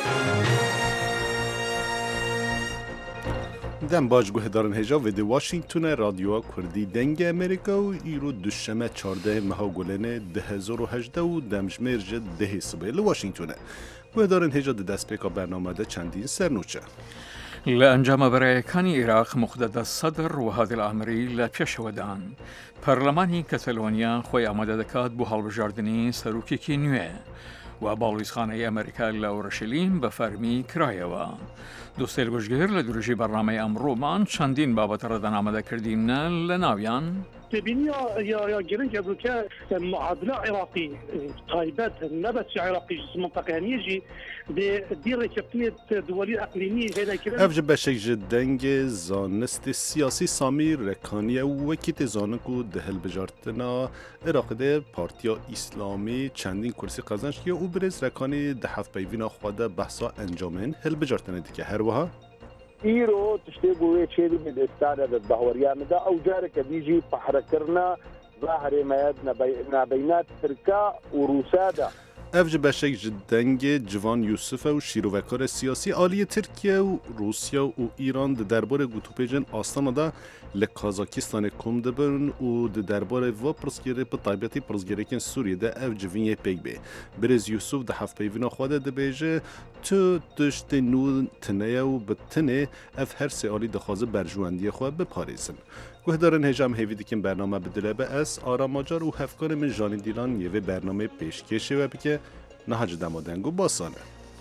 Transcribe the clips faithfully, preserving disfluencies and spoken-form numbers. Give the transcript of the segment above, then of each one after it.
دم باج گوهدارن هجا و دی واشنگتون رادیو کردی دنگ امریکا و ایرو دوشمه چارده مها گلنه ده هزار و هجده و دمجمیر جد ده صبح لواشنگتونه گوهدارن هجا ده دست پیکا برنامه ده چندین سرنوچه لأنجام برایکانی عراق مقدد الصدر و هذه الأمری لپیش ودان پارلمانی کتالونیا خوی آماده دکات بو هەڵبژاردننی سەرۆکێکی نوێ و باڵویزخانەی ئەمریکا لە ئۆڕەشیلیم بە فەرمی کرایەوە. دووسێل گوشتگیر لە دوورژی بەرنامەی ئەمڕۆمان چەندین بابەت ڕەدەنامەدەکردینە لە ناویان تبيني يا يا جرين جابوكا معادلة عراقي طيبات نبت عراقي منطقة يجي بدير ركبتية دولية أقليمية هنا كده افج بشک جدنگ زانست سیاسی سامی رکانیه و وکیت زانکو دهل بجارتنا عراق ده پارتیا اسلامی چندین کرسی قزنش که او برز رکانی ده هفت پیوینا خواده بحثا انجامن هل بجارتنا دیگه هر وها إيرو تشتغل شيء من الاستعداد الظهوريان ده أو جارك بيجي بحركرنا ظاهر ما يدنا بينا بينات تركا وروسادا. افج بشک جدنگ جوان یوسف و شیروکار سیاسی عالی ترکیه و روسیا و ایران ده درباره گوتوپیجن آستانا ده لکازاکستان کم دبرن و ده درباره و پرسگیره به طایبتی پرسگیره سوریه ده افج وینیه پیگ بی برز یوسف ده هفت پیوینا خواده ده بیجه تو دشت نو تنه و بتنه اف هر سیالی ده خوازه برجواندی خواه بپاریزن گوهدارن هجام هیویدی که برنامه بدله به اس آرام ماجار و هفکار من جانی دیلان یه برنامه پیشکشه و بکه نهاج دمادنگو باسانه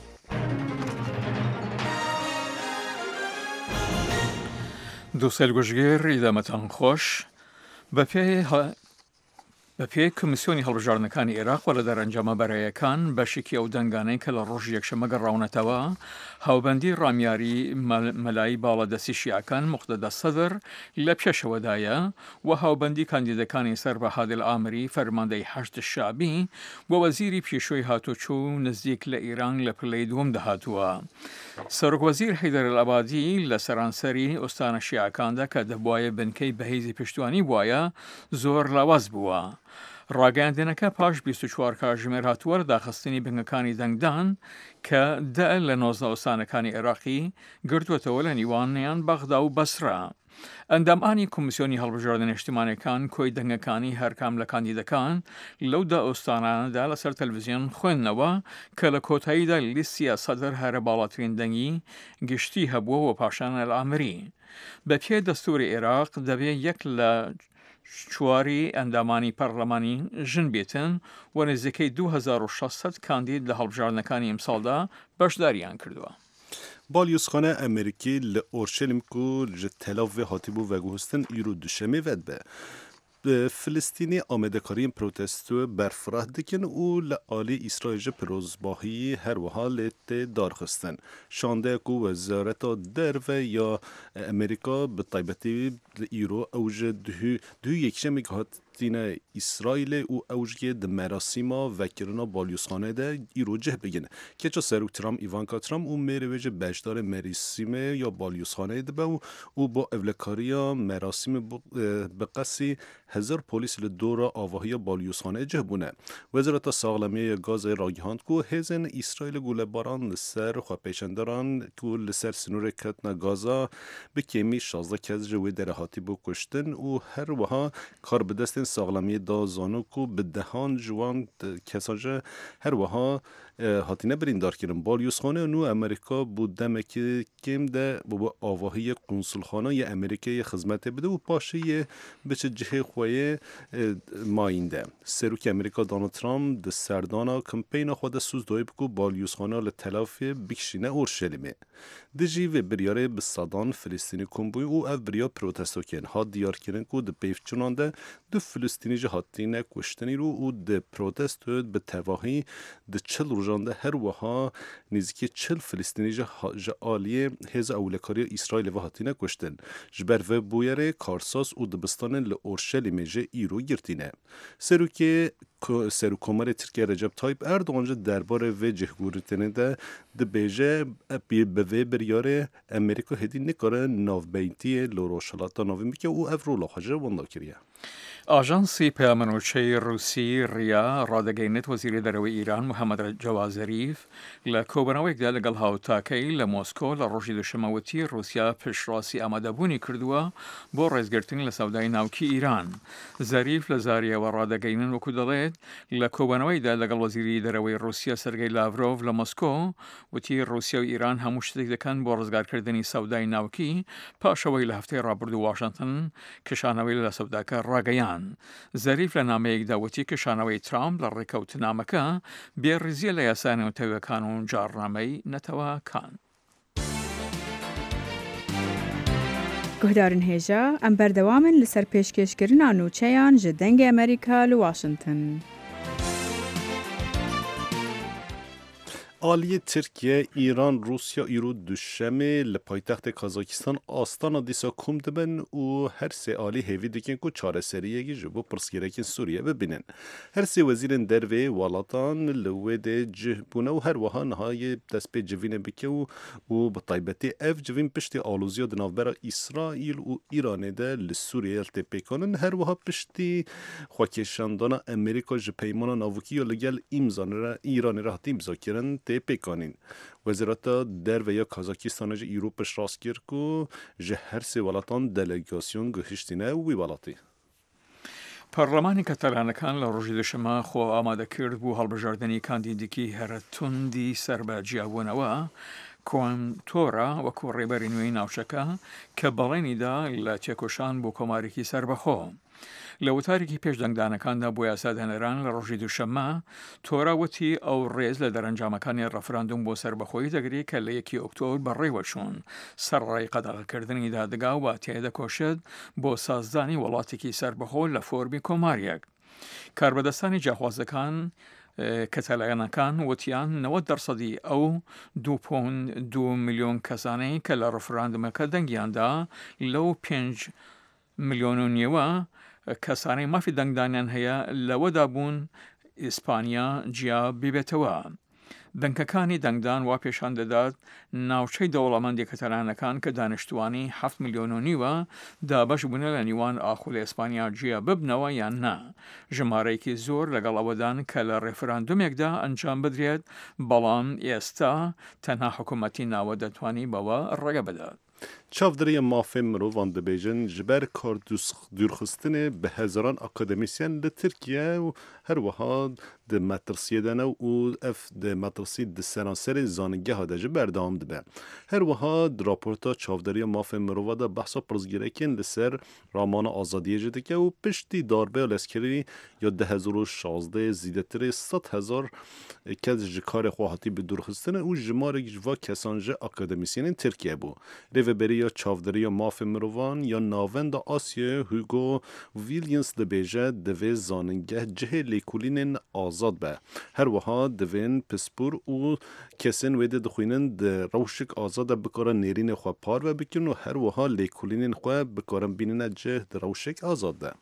دووسێل گوشتگیر ئیدامەتان خۆش بەپێی بەپێی کمیسیۆنی هەڵبژاردنەکانی عێراق و لە دەرەنجامە بەرەیەکان بەشێکی ئەو دەنگانەی کە لە ڕۆژی یەکشەممە گەڕاونەتەوە هاوبەندی ڕامیاری مەلای باڵەدەستی شیعەکان مقتەدە سەدر لە پێشەوەدایە و هاوبەندی کاندیدەکانی سەر بە هادل ئامری فەرماندەی هەشت شابی بۆ وەزیری پێشوەی هاتوچوو نزیک لە ئیران لە پلەی دووەم دەهاتووە. سەرۆکوەزیر حەیدەر ئەلعەبادی لە سەرانسەری ئۆستانە شیعەکاندا کە دەبوایە بنکەی بەهێزی پشتیوانی بووایە زۆر لاواز بووە. ڕاگەیاندنەکە پاش بیست و چوار کاتژمێر هاتووە داخستنی بنگەکانی دەنگدان کە دە لە نۆزدە ئۆستانەکانی عێراقی گرتووەتەوە لە نیوانیان بەغدا و بەسرا. ئەندامانی کمیسیۆنی هەڵبژاردنە نیشتیمانیەکان کۆی دەنگەکانی هەرکام لە کاندیدەکان لەو دا ئۆستانانەدا لەسەر تەلڤیزیۆن خوێندنەوە کە لە کۆتاییدا لیستیا سەدر هەرە باڵاترین دەنگی گشتی هەبووە و پاشان ئەلعامری. بەپێی دەستوری عێراق دەبێت یەک لە چواری ئەندامانی پەرلەمانی ژن بێتن و نزیکەی دوو هەزار و شەشسەد کاندید لە هەڵبژاردنەکانی ئەمساڵدا بەشداریان کردووە. بالیوزخانه امریکی لأورشلیم کو جتلاف و هاتیبو و گوهستن ایرو دوشمه ود به فلسطینی آمده کاریم پروتستو برفراه دکن او لعالی اسرائیل پروزباهی هر وحالت دارخستن شانده کو وزارت در و یا امریکا به طیبتی ایرو اوج دو دو یکشم هات دین اسرائیل او اوجی د مراسیما وکرنا بالیوزخانه ده ایرو جه بگنه که چه سروک ترام ایوانکا ترام او میره وجه بشدار مراسیمه یا بالیوزخانه ده با او با اولکاریا مراسیم بقصی هزار پلیس لدورا آواهی بالیوزخانه جه بونه وزارت ساغلمی گاز راگهاند کو هزن اسرائیل گوله باران لسر خواه پیشندران کو لسر سنور کتنا گازا به کمی شازده کز جوی درهاتی بو کشتن و هر وها کار بدستن ساغلمی دا زانو کو به دهان جوان کساجه هر وها هاتینه برین دار کردن بالیوزخانه نو امریکا بود دمه که کم ده با آواهی قنصلخانه ی امریکای خدمت بده و پاشه بچه جه خواه ماینده سروک امریکا دونالد ترامپ ده سردانا کمپین خود سوز دوی بکو بالیوزخانه لطلاف بکشینه اورشلیمه دجی و بریاره به صدان فلسطینی کمبوی او او بریا پروتستو کن ها دیار کردن کو ده پیف چنانده دو فلسطینی جه هاتینه کشتنی رو او ده پروتست به تواهی ده چل روزانده هر وها نزدیک چل فلسطینی جه آلیه هز اولکاری اسرائیل و هاتینه کشتن جبر و بویره کارساس او دبستان لأورشلیم جه ایرو گرتینه سروکه سروکمر ترکیه رجب طایب اردوغان جه درباره و جهگورتنه ده ده بیجه به و بریاره امریکا هدی نکاره ناو بینتی لوروشالاتا ناوی میکه او افرو لاخجه وندا کریه آژانسی پەیامەنوچەی رووسی ڕیا ڕادەگەیەنێت وەزیری دەرەوەی ئیران محەممەد جەواد زەریف لە کۆبنەوەیەکدا لەگەڵ هاوتاکەی لە مۆسکۆ لە ڕۆژی دووشەمەوەتی رووسیا پشتڕاستی ئامادەبوونی کردووە بۆ ڕێزگرتن لە سەودای ناوکی ئیران. زەریف لە زاریەوە ڕادەگەیەنن وەکو دەڵێت لە کۆبنەوەیدا لەگەڵ وەزیری دەرەوەی رووسیا سەرگەی لاڤرۆڤ لە مۆسکۆ وتی رووسیا و ئیران هەموو شتێک دەکەن بۆ ڕزگارکردنی سەودای ناوکی پاشەوەی لە هەفتەی ڕابردوو واشنگتن کشانەوەی لە سەوداکە ڕاگەیان. زەریف لە نامەیەکدا وتی کشانەوەی ترامپ لە ڕێکەوتنامەکە بێڕیزیە لە یاسا نێوتەوەکان و جارنامەی نەتەوەکان. گهدارن هێژە ئەم بەردەوامن لەسەر پێشکەشکردنا نووچەیان ji dengê ئەمریکا li Washington. آلیه ترکیه، ایران، روسیا ایرو دوشمه لپایتخت کازاکستان آستانا دیسا کم دبن و هر سه آلی هیوی دیکن که چاره سریه گی جبو پرسگیرکن سوریه ببینن. هر سه وزیرن دروی والاتان لوه ده جه بونه و هر وها نهای دست به جوین بکه و و بطایبتی اف جوین پشتی آلوزیا دنافبرا اسرائیل و ایران ده لسوریه الته پیکانن هر وها پشتی خواکشاندانا امریکا جپیمانا ناوکی و لگل ایمزان را ایران را حتی امزا کرن ته پیکانین. وزارت در و یا کازاکستان جه ایرو پش راست کرد که جه هر سه ولاتان دلگاسیون گهشتینه و ویوالاتی. پەرلەمانی کەتەلانەکان لە ڕۆژی دووشەمە خۆ ئامادە کرد بوو هەڵبژاردننی کاندیدێکی هەرەتوندی سەر بە جیابوونەوە کۆنتۆرە وەکو ڕێبەری نوێی ناوچەکە کە بەڵێنیدا لە تێکۆشان بۆ کۆمارێکی سەربەخۆ. لە وتارێکی پێشدەنگدانەکاندا بۆ یاسادهێنەران لە ڕۆژی دووشەمە تۆراوەتی ئەو ڕێز لە دەرەنجامەکانی ڕەفراندوم بۆ سەربەخۆیی دەگری کە لە یەکی ئۆکتۆبر بەڕێوەچوون سەرڕای قەدەغەکردنی دادگا و تێدەکۆشێت بۆ سازدانی وڵاتێکی سەربەخۆ لە فۆرمی کۆماریەک. کاربەدەستانی جیاخوازەکان کەتەلایەنەکان وتیان نەوەت دەرسەدی ئەو دوو پۆند دوو میلیۆن کەسانەی کە لە ڕەفراندمەکە دەنگیاندا لەو پێنج میلیۆن و نیوە کەسانەی مافی دەنگدانیان هەیە لەوەدا بوون ئیسپانیا جیا ببێتەوە. بنکەکانی دەنگدان وا پێشان دەدات ناوچەی دەوڵەمەندی کەتەلانەکان کە دانیشتوانی هەفت میلیۆن و نیوە دابەش بوونە لە نیوان ئاخو لە ئیسپانیا جیا ببنەوە یان نا. ژمارەیەکی زۆر لەگەڵ ئەوەدان کە لە ڕێفراندومێکدا ئەنجام بدرێت بەڵام ئێستا تەنها حکوومەتی ناوە دەتوانی بەوە ڕێگە بدات. چاودری مافی مروان دبیجن جبر کار دورخستن به هزاران اکادمیسین ده ترکیه و هر وها ده مدرسیه دنه و اف ده مدرسی ده سرانسر زانگه ها ده جبر دام دبه. هر وها ده راپورتا چاودری مافی مروان ده بحثا پرزگیرکن لسر رامان آزادیه جده که و پشتی داربه و لسکری یا ده هزار و شازده زیده تر ست هزار کز جکار خواهاتی به دورخستن و جمار جوا کسانج اکادمیسین ترکیه بو. ریوبری یا چاودری ماف مروان یا ناوند آسیا هوگو ویلیامز دبیجه دوی زاننگه جه لیکولین آزاد به. هر وها دوین پسپور و کسین ویده دخوینن ده روشک آزاد بکارن نیرین خواه پار و بکن و هر وها لیکولین خواه بکارن بینن جه ده روشک آزاد ده.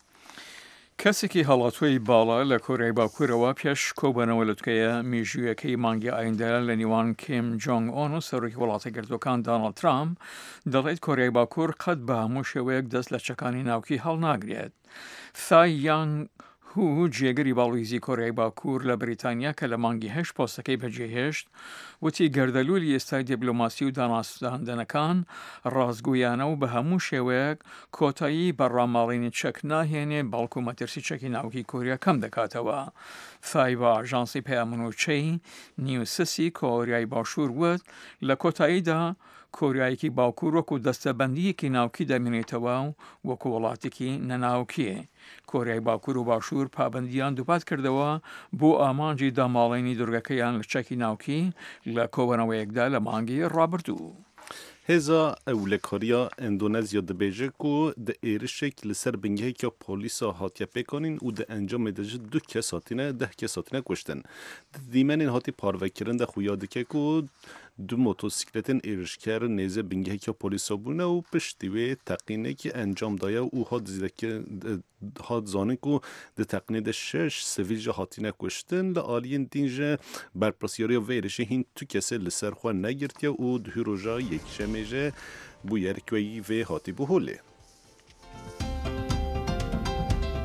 کەسێکی هەڵاتوی باڵا لە کۆریای باکوورەوە پێش کۆبوونەوە لەوتکەیە میژوویەکەی مانگی ئایندە لە نیوان کیم جۆنگ ئۆن و سەرۆکی وڵاتە گرتوەکان دۆناڵد ترامپ دەڵێت کۆریای باکوور قەت بە هەموو شێوەیەک دەست لە چەکانی ناوکی هەڵناگرێت. ثای یانگ هو جێگەری باڵویزی کۆریای باکوور لە بریتانیا کە لە مانگی هەشت پۆستەکەی بەجێهێشت وتی گەردەلوولی ئێستای دیبلۆماسی و داناسداندنەکان ڕازگویانە و بە هەموو شێوەیەک کۆتایی بەڕاماڵینی چەک ناهێنێ بەڵکو مەترسی چەکی ناوکی کوریا کەم دەکاتەوە. ثای بە ئاژانسی پەیامەنوچەی نیوسسی کۆریای باشوور وت لە کۆتاییدا کۆریایەکی باکوور وەکو دەستەبەندیەکی ناوکی دەمێنێتەوە و وەکو وڵاتێکی نەناوکیە. کۆریای باکوور و باشوور پابندیان دووپات کردەوە بۆ ئامانجی داماڵێنی دورگەکەیان لە چەکی ناوکی لە کۆبنەوەیەکدا لە مانگی ڕابردوو. هزا اولکاریا اندونزیا دبیجه کو ده ایرشک لسر بنگه که پولیسا هاتیا پیکانین و ده انجام دجه دو کس هاتینه ده کس هاتینه کشتن. دیمن این هاتی پاروکرن ده خویاده که کو دو موتوسیکلتن ایرشکر نیزه بنگه که پولیسا بونه و پشتیوه تقینه که انجام دایه و هات زیده که هات زانه کو ده تقینه ده شش سویل جه هاتینه کشتن لآلین دینجه برپرسیاری ویرشه هین تو کسی لسر خواه نگرتیا و ده روژا یک شمیجه بو یرکوی و هاتی بو هوله.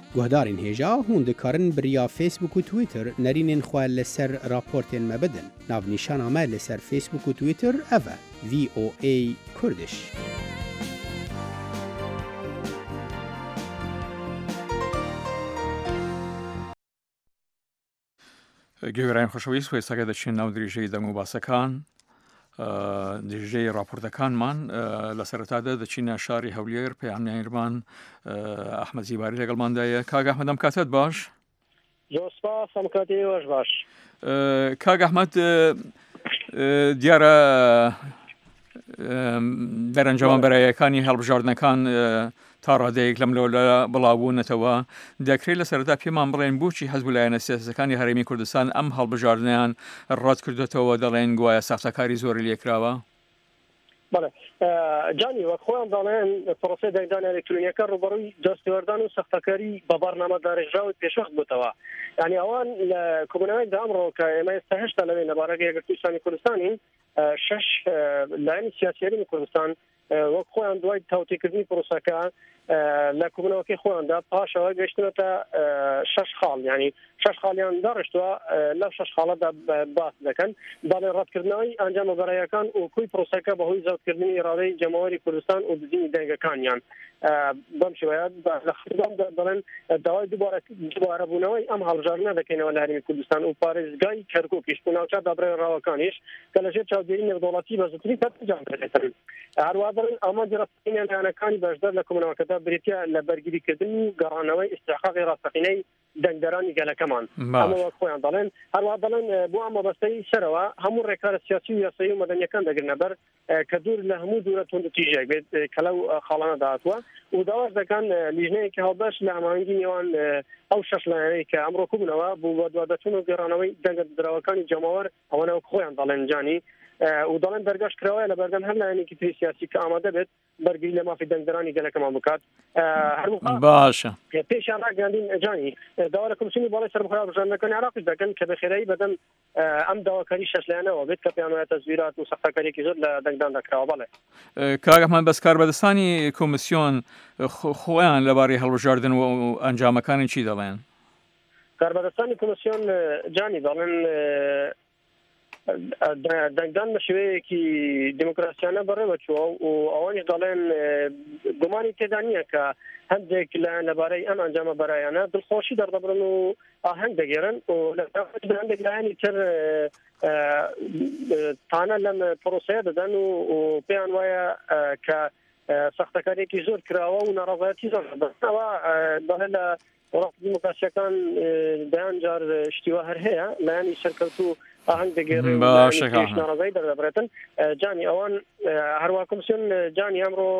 گهدارین هێژا هون دikarin biriya Facebook و Twitter nerînên xwe li ser raportên me bidin. Navnîşana me li ser Facebook û Twitter ev e V O A Kurdish. گوێران خۆشەویست وێستاگە دەچین ناو دریژەی دەنگ و باسەکان دژەی راپۆرتەکانمان لە سەرەتادا دەچینە شاری هەولێر پەیامنێرمان ئەحمەد زیباری لەگەڵماندایە. کاک ئەحمەد ئەم کاتت باش؟ سپاس ئەم کاتی وەش باش. کاک ئەحمەد دیارە دەرەنجامە بەرایەکانی هەڵبژاردنەکان تا ڕادەیەک لەم لەوە بڵاوبوونەتەوە دەکرێت لە سەرەتا پێمان بڵێن بۆچی حەزب لایەنە سیاسەکانی هەرێمی کوردستان ئەم هەڵبژاردنیان ڕات کردوێتەوە دەڵێن گوایە ساختەکاری زۆری لێکراوە؟ بەڵێ جانی وەک خۆیان دەڵێن پرۆسەی دەنگدانی ئەلکترۆنیەکە ڕوبەڕووی دەستێوەردان و سەختەکاری بە بەرنامە داڕێژراوی پێشوەخت بووتەوە. یعنی ئەوان لە کۆبوونەوەیەکدا ئەمڕۆ کە ئێمە ئێستا هێشتا لەوێ لەبارەی یەکگرتووی کوردستانی شەش لایەنی سیاسی هەرێمی کوردستان وەک خۆیان دوای تاوتێکردنی پرۆسەکە لە کۆبوونەوەکەی خۆیاندا پاشەوە گەشتنەتە شەش خاڵ، یعنی شەش خاڵیان داڕشتووە لەو شەش خاڵەدا باس دەکەن باڵێ ڕەتکردنەوەی ئەنجامە بەرایەکان و کوی پرۆسەکە بەهۆی زەوتکردنی ئێرادەی جەماوەری کوردستان و دزینی دەنگەکانیان بەم شێوەیە لە خوددامدا دەڵێن داوای دووبارەبوونەوەی ئەم هەڵبژاردنە دەکەینەوە لە هەرێمی کوردستان و پارێزگای کەرکووکیش و ناوچە دابڕێنراوەکانیش کە لەژێر چاودێری نێودەوڵەتی بەزووتری پەرنجام دەدرێتن. هەروە دەڵێن ئامانجی ڕاستەقینەیان لایەنەکانی بەشدار لە کۆبوونەوەکەدا بریتە لە بەرگریکردن و گەڕانەوەی ئیستحقاقی ڕاستەقینەی دەنگدەرانی گەلەکەمان. ئەمە خۆیان دەڵێن هەروە دەڵێن بۆ ئەم مەبەستەی سەرەوە هەموو ڕێکارە سیاسی و یاسایی و مەدەنیەکان دەگرنە بەر کە دوور لە هەموو دوورە توندوتیژێک بێت کە لەو خاڵانە داهاتووە و داواز دەکەن لیژنەیەکی هەڵبەش لە ئاماهەنگی نێوان ئەو شەش لایەنەی کە ئەمڕۆ کۆبوونەوە بوو بە دوادەچوون و گەڕانەوەی دەنگدراوەکانی جەماوەر ئەوانەوە خۆیان دەڵێن جانی و دەڵێن دەرگاش کراوە لە بەردەم هەر لایەنێکی تری سیاسی کە ئامادە بێت بەرگری لە مافی دەنگدەرانی گەلەکەمان بکات. باشە پێشیان ڕاگەاندین جانی داوا لە کۆمیسیۆنی باڵای سەربەخۆی هەڵبژاردنەکانی عێراقیش دەکەن کە بەخێرایی بەدەم ئەم داواکاری شەش لایەنەوە بێت کە پێیان وایە تەزویرات و سەختەکاریێکی زۆر لە دەنگدان دەکراوە. بەڵێ کاک ئەحمەد بەس کاربەدەستانی کۆمیسیۆن خۆیان لەبارەی هەڵبژاردن و ئەنجامەکانی چی دەڵێن؟ کاربەدەستانی کۆمیسیۆن جانی دەڵێن دەنگدان بە شێوەیەکی دیموکراسیانە بەڕێوە چووە و ئەوانیش دەڵێن گومانی تێدا نییە کە هەندێک لایەن لەبارەی ئەم ئەنجامە بەرایانە دڵخۆشی دەردەبرن و ئاهەنگ دەگێرن و لە هەندێک لایەنی تر تانە لەم پرۆسەیە دەدەن و پێیان وایە کە سەختەکاریێکی زۆر کراوە و ناڕەزایەتی زۆر بەسەوە دەڵێن لە وڵات دیموکراسیەکان دەیان جار شتیوە هەر هەیە لایەنی سەرکەوتو ئاهەنگ دەگێڕێ ناڕەزایی دەردەبرێتن. جانی ئەوان هەروە کۆمیسیۆن جانی ئەمڕۆ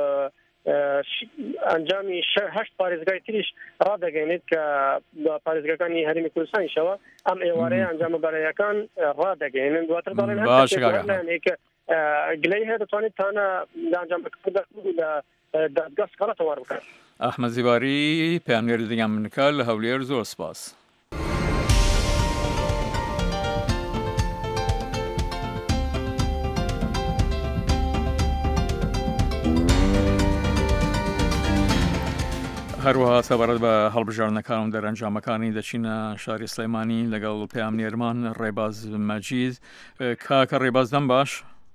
ئەنجامی هەشت پارێزگای تریش ڕادەگەێنێت کە پارێزگەکانی هەرێمی کوردستانیشەوە ئەم ئێوارەیە ئەنجامە بەرایەکان ڕادەگەێنن دواتر دەڵێن هەیەکە گلەی هەیە دەتوانێت تانە لە ئەنجامەکە لە دادگا سکاڵەتەوە بکات. ئەحمەد زیباری پەیامنێری دنیا منکە لە هەولێر زۆر سپاس. هەروەها سەبارەت بە هەڵبژاردنەکان و دەرەنجامەکانی دەچینە شاری سلەیمانی لەگەڵ پەیامنێرمان ڕێباز مەجید. کاکە ڕێبازدەم باش؟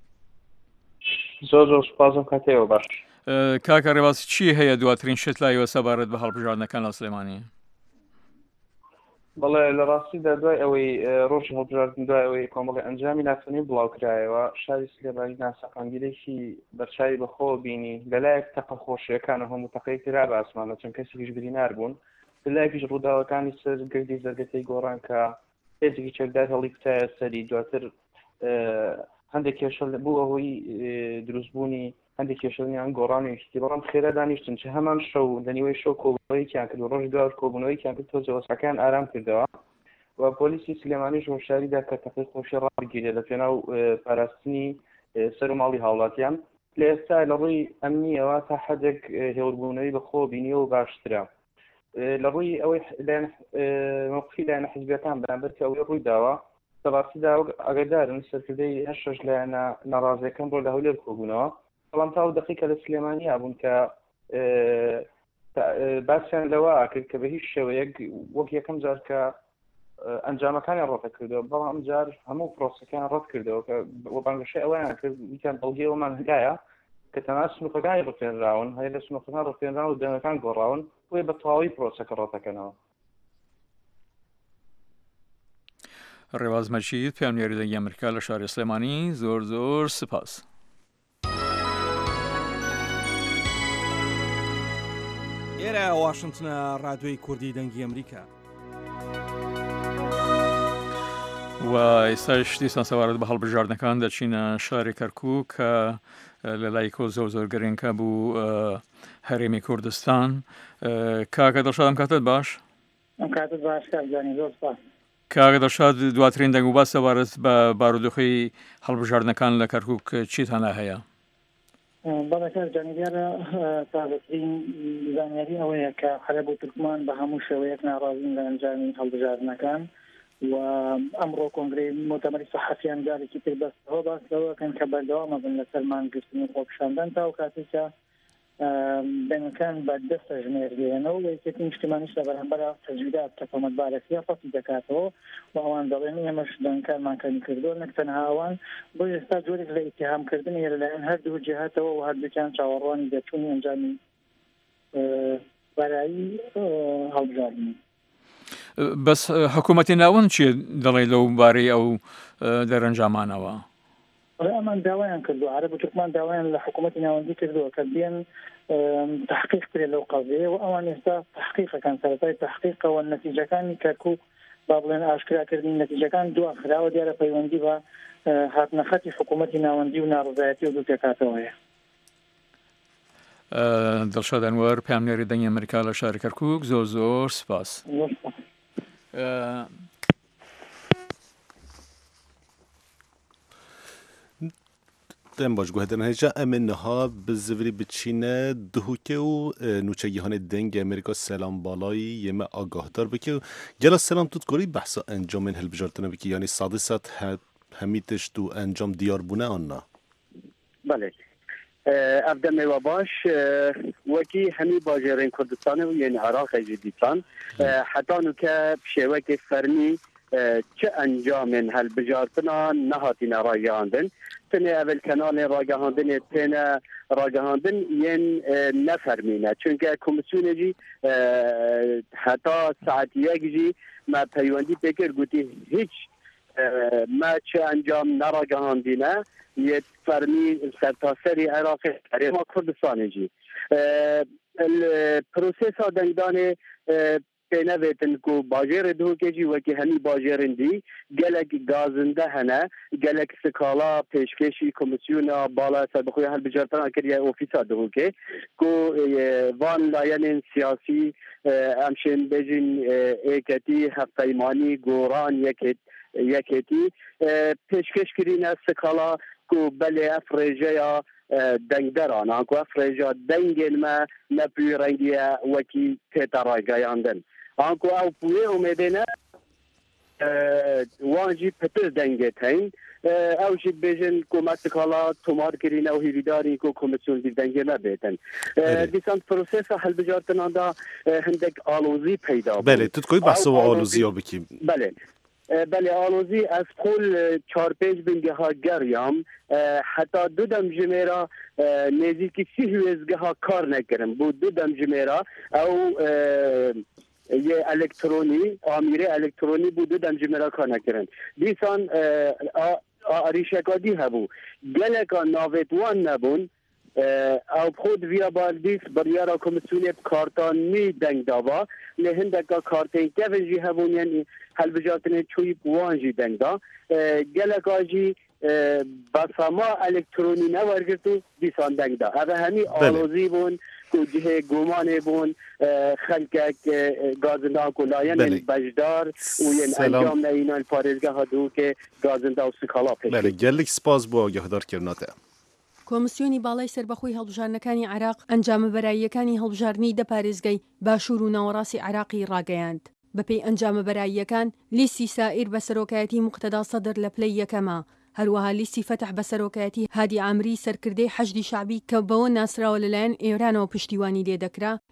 زۆر زۆر سوپاسم کاتێوە باش. کاکە ڕێباز چی هەیە دواترین شت لایەوە سەبارەت بە هەڵبژاردنەکان لە سلەیمانی؟ بەڵێ لە ڕاستیدا دوای ئەوەی ڕۆژی هەڵبژاردن دوای ئەوەی کۆمەڵی ئەنجامی ناسنی بڵاوکرایەوە شاری سلێمانی ناسەقانگیرێکی بەرچاوی بەخۆ بینی لەلایەک تەقە خۆشیەکانە هەموو تەقەیەکی را بە ئاسمانە چەند کەسێکیش بریندار بوون، لەلایەکیش ڕووداوەکانی سەر گردی زەرگەتەی گۆڕان کە هێزێکی چەکدار هەڵی کوتایە سەری دواتر هەندێک کێشە بوو ئەوەی دروستبوونی هەندێک کێشەیان گۆڕانیشتی بەڵام خێرا دانیشتن چه هەمان شەو لە نیوەی شەو کۆبوونەوەیکیان کرد و ڕۆژ دوای کۆبوونەوەیکیان کرد تۆ جەوەسەکان ئارام کردەوە و پۆلیسی سلێمانیش هۆشیاریدا کە تەقەی خۆشی ڕابگیرێت لە پێناو پاراستنی سەر و ماڵی هاوڵاتیان. لە ئێستا لە ڕووی ئەمنیەوە تا حەدێک هێوربوونەوەی بەخۆ بینیەوە باشترە. لە ڕووی ئەوەی موقفی لایەنە حیزبیەکان بەرامبەر کە ئەوەی ڕووی داوە سەبارەتیدا ئاگادارن سەرکردەی هەشت شەش لایەنە ناڕازیەکان بۆ لە هەولێر کۆبوونەوە، بەڵام تا ئەو دەقیقە لە سلێمانیا بوون کە باسییان لەوە کرد کە بە هیچ شێوەیەک وەک یەکەم جار کە ئەنجامەکانی ڕەتە کردەوە بەڵام ئەم جار هەموو پرۆسەکان ڕەت کردەوە کە بۆ بانگەشەی ئەویان کرد ویان بەڵگەیەوەمان هەیە کە تەنها سنووقەکانی ڕفێنراون هەیە لە سنووقەکان ڕفێنراون و دەنگەکان گۆڕاون بۆیە بە تەواوی پرۆسەکە ڕەتەکەنەوە. ڕێواز مەجید پێشنیاری دەنگی ئەمریکا لە شاری سلێمانی زۆر زۆر سپاس. ئێرە واشنتنە ڕادیۆی کوردی دەنگی ئەمریکا و ئێستاش دیسان سەوارەت بە هەڵبژاردنەکان دەچینە شاری کەرکووک کە لە لایکۆ زۆر زۆر گەرێنکە بوو هەرێمی کوردستان. کاکە دڵشادم کاتت باش؟ کاتت باش کاکجانی زۆر سپاس. کاکە دڵشاد دواترین دەنگ و باس سەوارەت بە بارودۆخی هەڵبژاردنەکان لە کەرکووک چیتانە هەیە؟ بەڵێکجانی دیارە تازەترین زانیاری ئەوەیە کە خەرە بۆ تورکمان بە هەموو شێوەیەک ناڕازین لە ئەنجامی هەڵبژاردنەکان و ئەمڕۆ کۆنگرەی مۆتەمەری سەحەفیان جارێکی تر بەستەوە باس لەوەکەن کە بەردەوامە بن لە سەرمانگرتن و خۆپیشاندن تا و کاتێکە دەنگەکان بە دەستە ژمێردێنەوە و یەکێتی نیشتیمانیش لە بەرامبەر تەجویدات کە کۆمەتبارەکیە فەتی دەکاتەوە و ئەوان دەڵێن ئێمەش دەنگەکانمانکەنی کردووە نەک تەنها ئەوان بۆ ئێستا جۆرێک لە ئیتیهامکردن لەلایەن هەردوو جێهاتەوە و هەردووکیان چاوەڕوانی دەچوونی ئەنجامی بەرایی هەڵبژاردن. بەس حکوومەتی ناوەن چیە دەڵێ لەو بارەی ئەو دەرەنجامانەوە؟ ئەمان داوایان کردو عرب و تورکمان داوایان لە حکوومەتی ناوەندی کردووە کە بێن تحقیق کرێ لەو قەزەیە و ئەوان ئێستا تحقیقەکان سەرەتای تحقیقەوە نەتیجەکانی کەرکووک با بڵێن ئاشکراکردنی نەتیجەکان دوا خراوە دیارە پەیوەندی بە هاتنەخەتی حکوومەتی ناوەندی و ناڕزایەتی و دوو تێکاتەوەیە. دڵشاد ئەنوەر پێشنیاری دەنگی ئەمریکا لە شاری کەرکووک زۆر زۆر سپاس. دەم باش گوهدن هەیجا ئەمێ نەها بزڤری بچینە دهوکێ و نوچەگیهانê dengê Amerîka selam balayî yeme agahdar bike û gela selam tutkorî behsa encamên hilbijartinê bike yanî sadî sed hemî tişt û encam diyar bûne an na. Belê ev demê we baş wekî hemî bajarên Kurdistanê û yên Iraqê jî dîtan heta nûke şêwekê fermî çi encamên hilbijartina nehatîne ragihandin. Tenê evvel kanalên ragihandinê têne ragihandin yên nefermîne. Çünkü komisyonê jî heta saetiyek jî me peywendî pêkir gotî hiç me çi encam neragihandîne yê fermî sertaserî Iraqê herêma Kurdistanê jî. Prosesa dengdanê pênevetin ku bajarê dihokê jî wekî hemî bajarên dî gelek gazinde hene gelek skala pêşkeşî komisyona bala serbixweya hilbijartina kiriye ofîsa dihokê ku van layenên siyasî em şên bêjin êketî hevpeymanî goran yekêtî pêşkeş kirîne skala ku belê ev rêjeya dengderan an ku ev rêja dengên me nepûyî rengiye wekî têta rageyandin. Anku ew pûyê umêdê wan jî pitir dengê tên ew jî bêjin ku me tikala tomar kirîne û hîvîdarî ku komisyon jî dengê me bêtin. Dîsan prosesa hilbijartinan da hindek alozî peyda bû. Belê tu dikoyî behsa we aloziya bikî. Belê. Belê alozî ez xol çar pênc bin geha geriyam heta du dem ji me re nêzîkî sî hêzgeha kar nekirin. Bu du dem ji me re ew yê elektronî amîrê elektronî bû du dem ji me re kar nekirin. Dîsan arîşekadî hebû. Geleka navêtwan nebûn ew xwe diviya baldîs biryara komisyonê kartanî deng dava lê hindeka kartên kevin jî hebûn yên hilbijartinê çûyî wan jî deng da geleka jî basama elektronî newergirt û dîsan deng da. Ev hemî alozî bûn ku cihê gomanê bûn xelkek gazinda ku layenên bejdar û yên encam neînan parêzgeha dihokê gazinda û skala pêş. Belê gelek spas bo agahdarkirina te. کۆمسیۆنی باڵای سەربەخۆی هەڵبژاردنەکانی عێراق ئەنجامە بەراییەکانی هەڵبژاردننی دە پارێزگای باشوور و ناوەڕاستی عێراقی ڕاگەیاند. بەپێی ئەنجامە بەراییەکان لیستی سائیر بە سەرۆکایەتی موقتەدا سەدر لە پلەی یەکەمە. هەروەها لیستی فەتح بە سەرۆکایەتی هادی عامری سەرکردەی حەشدی شعبی کە بەوە ناسراوە لەلایەن ئێرانەوە پشتیوانی لێدەکرا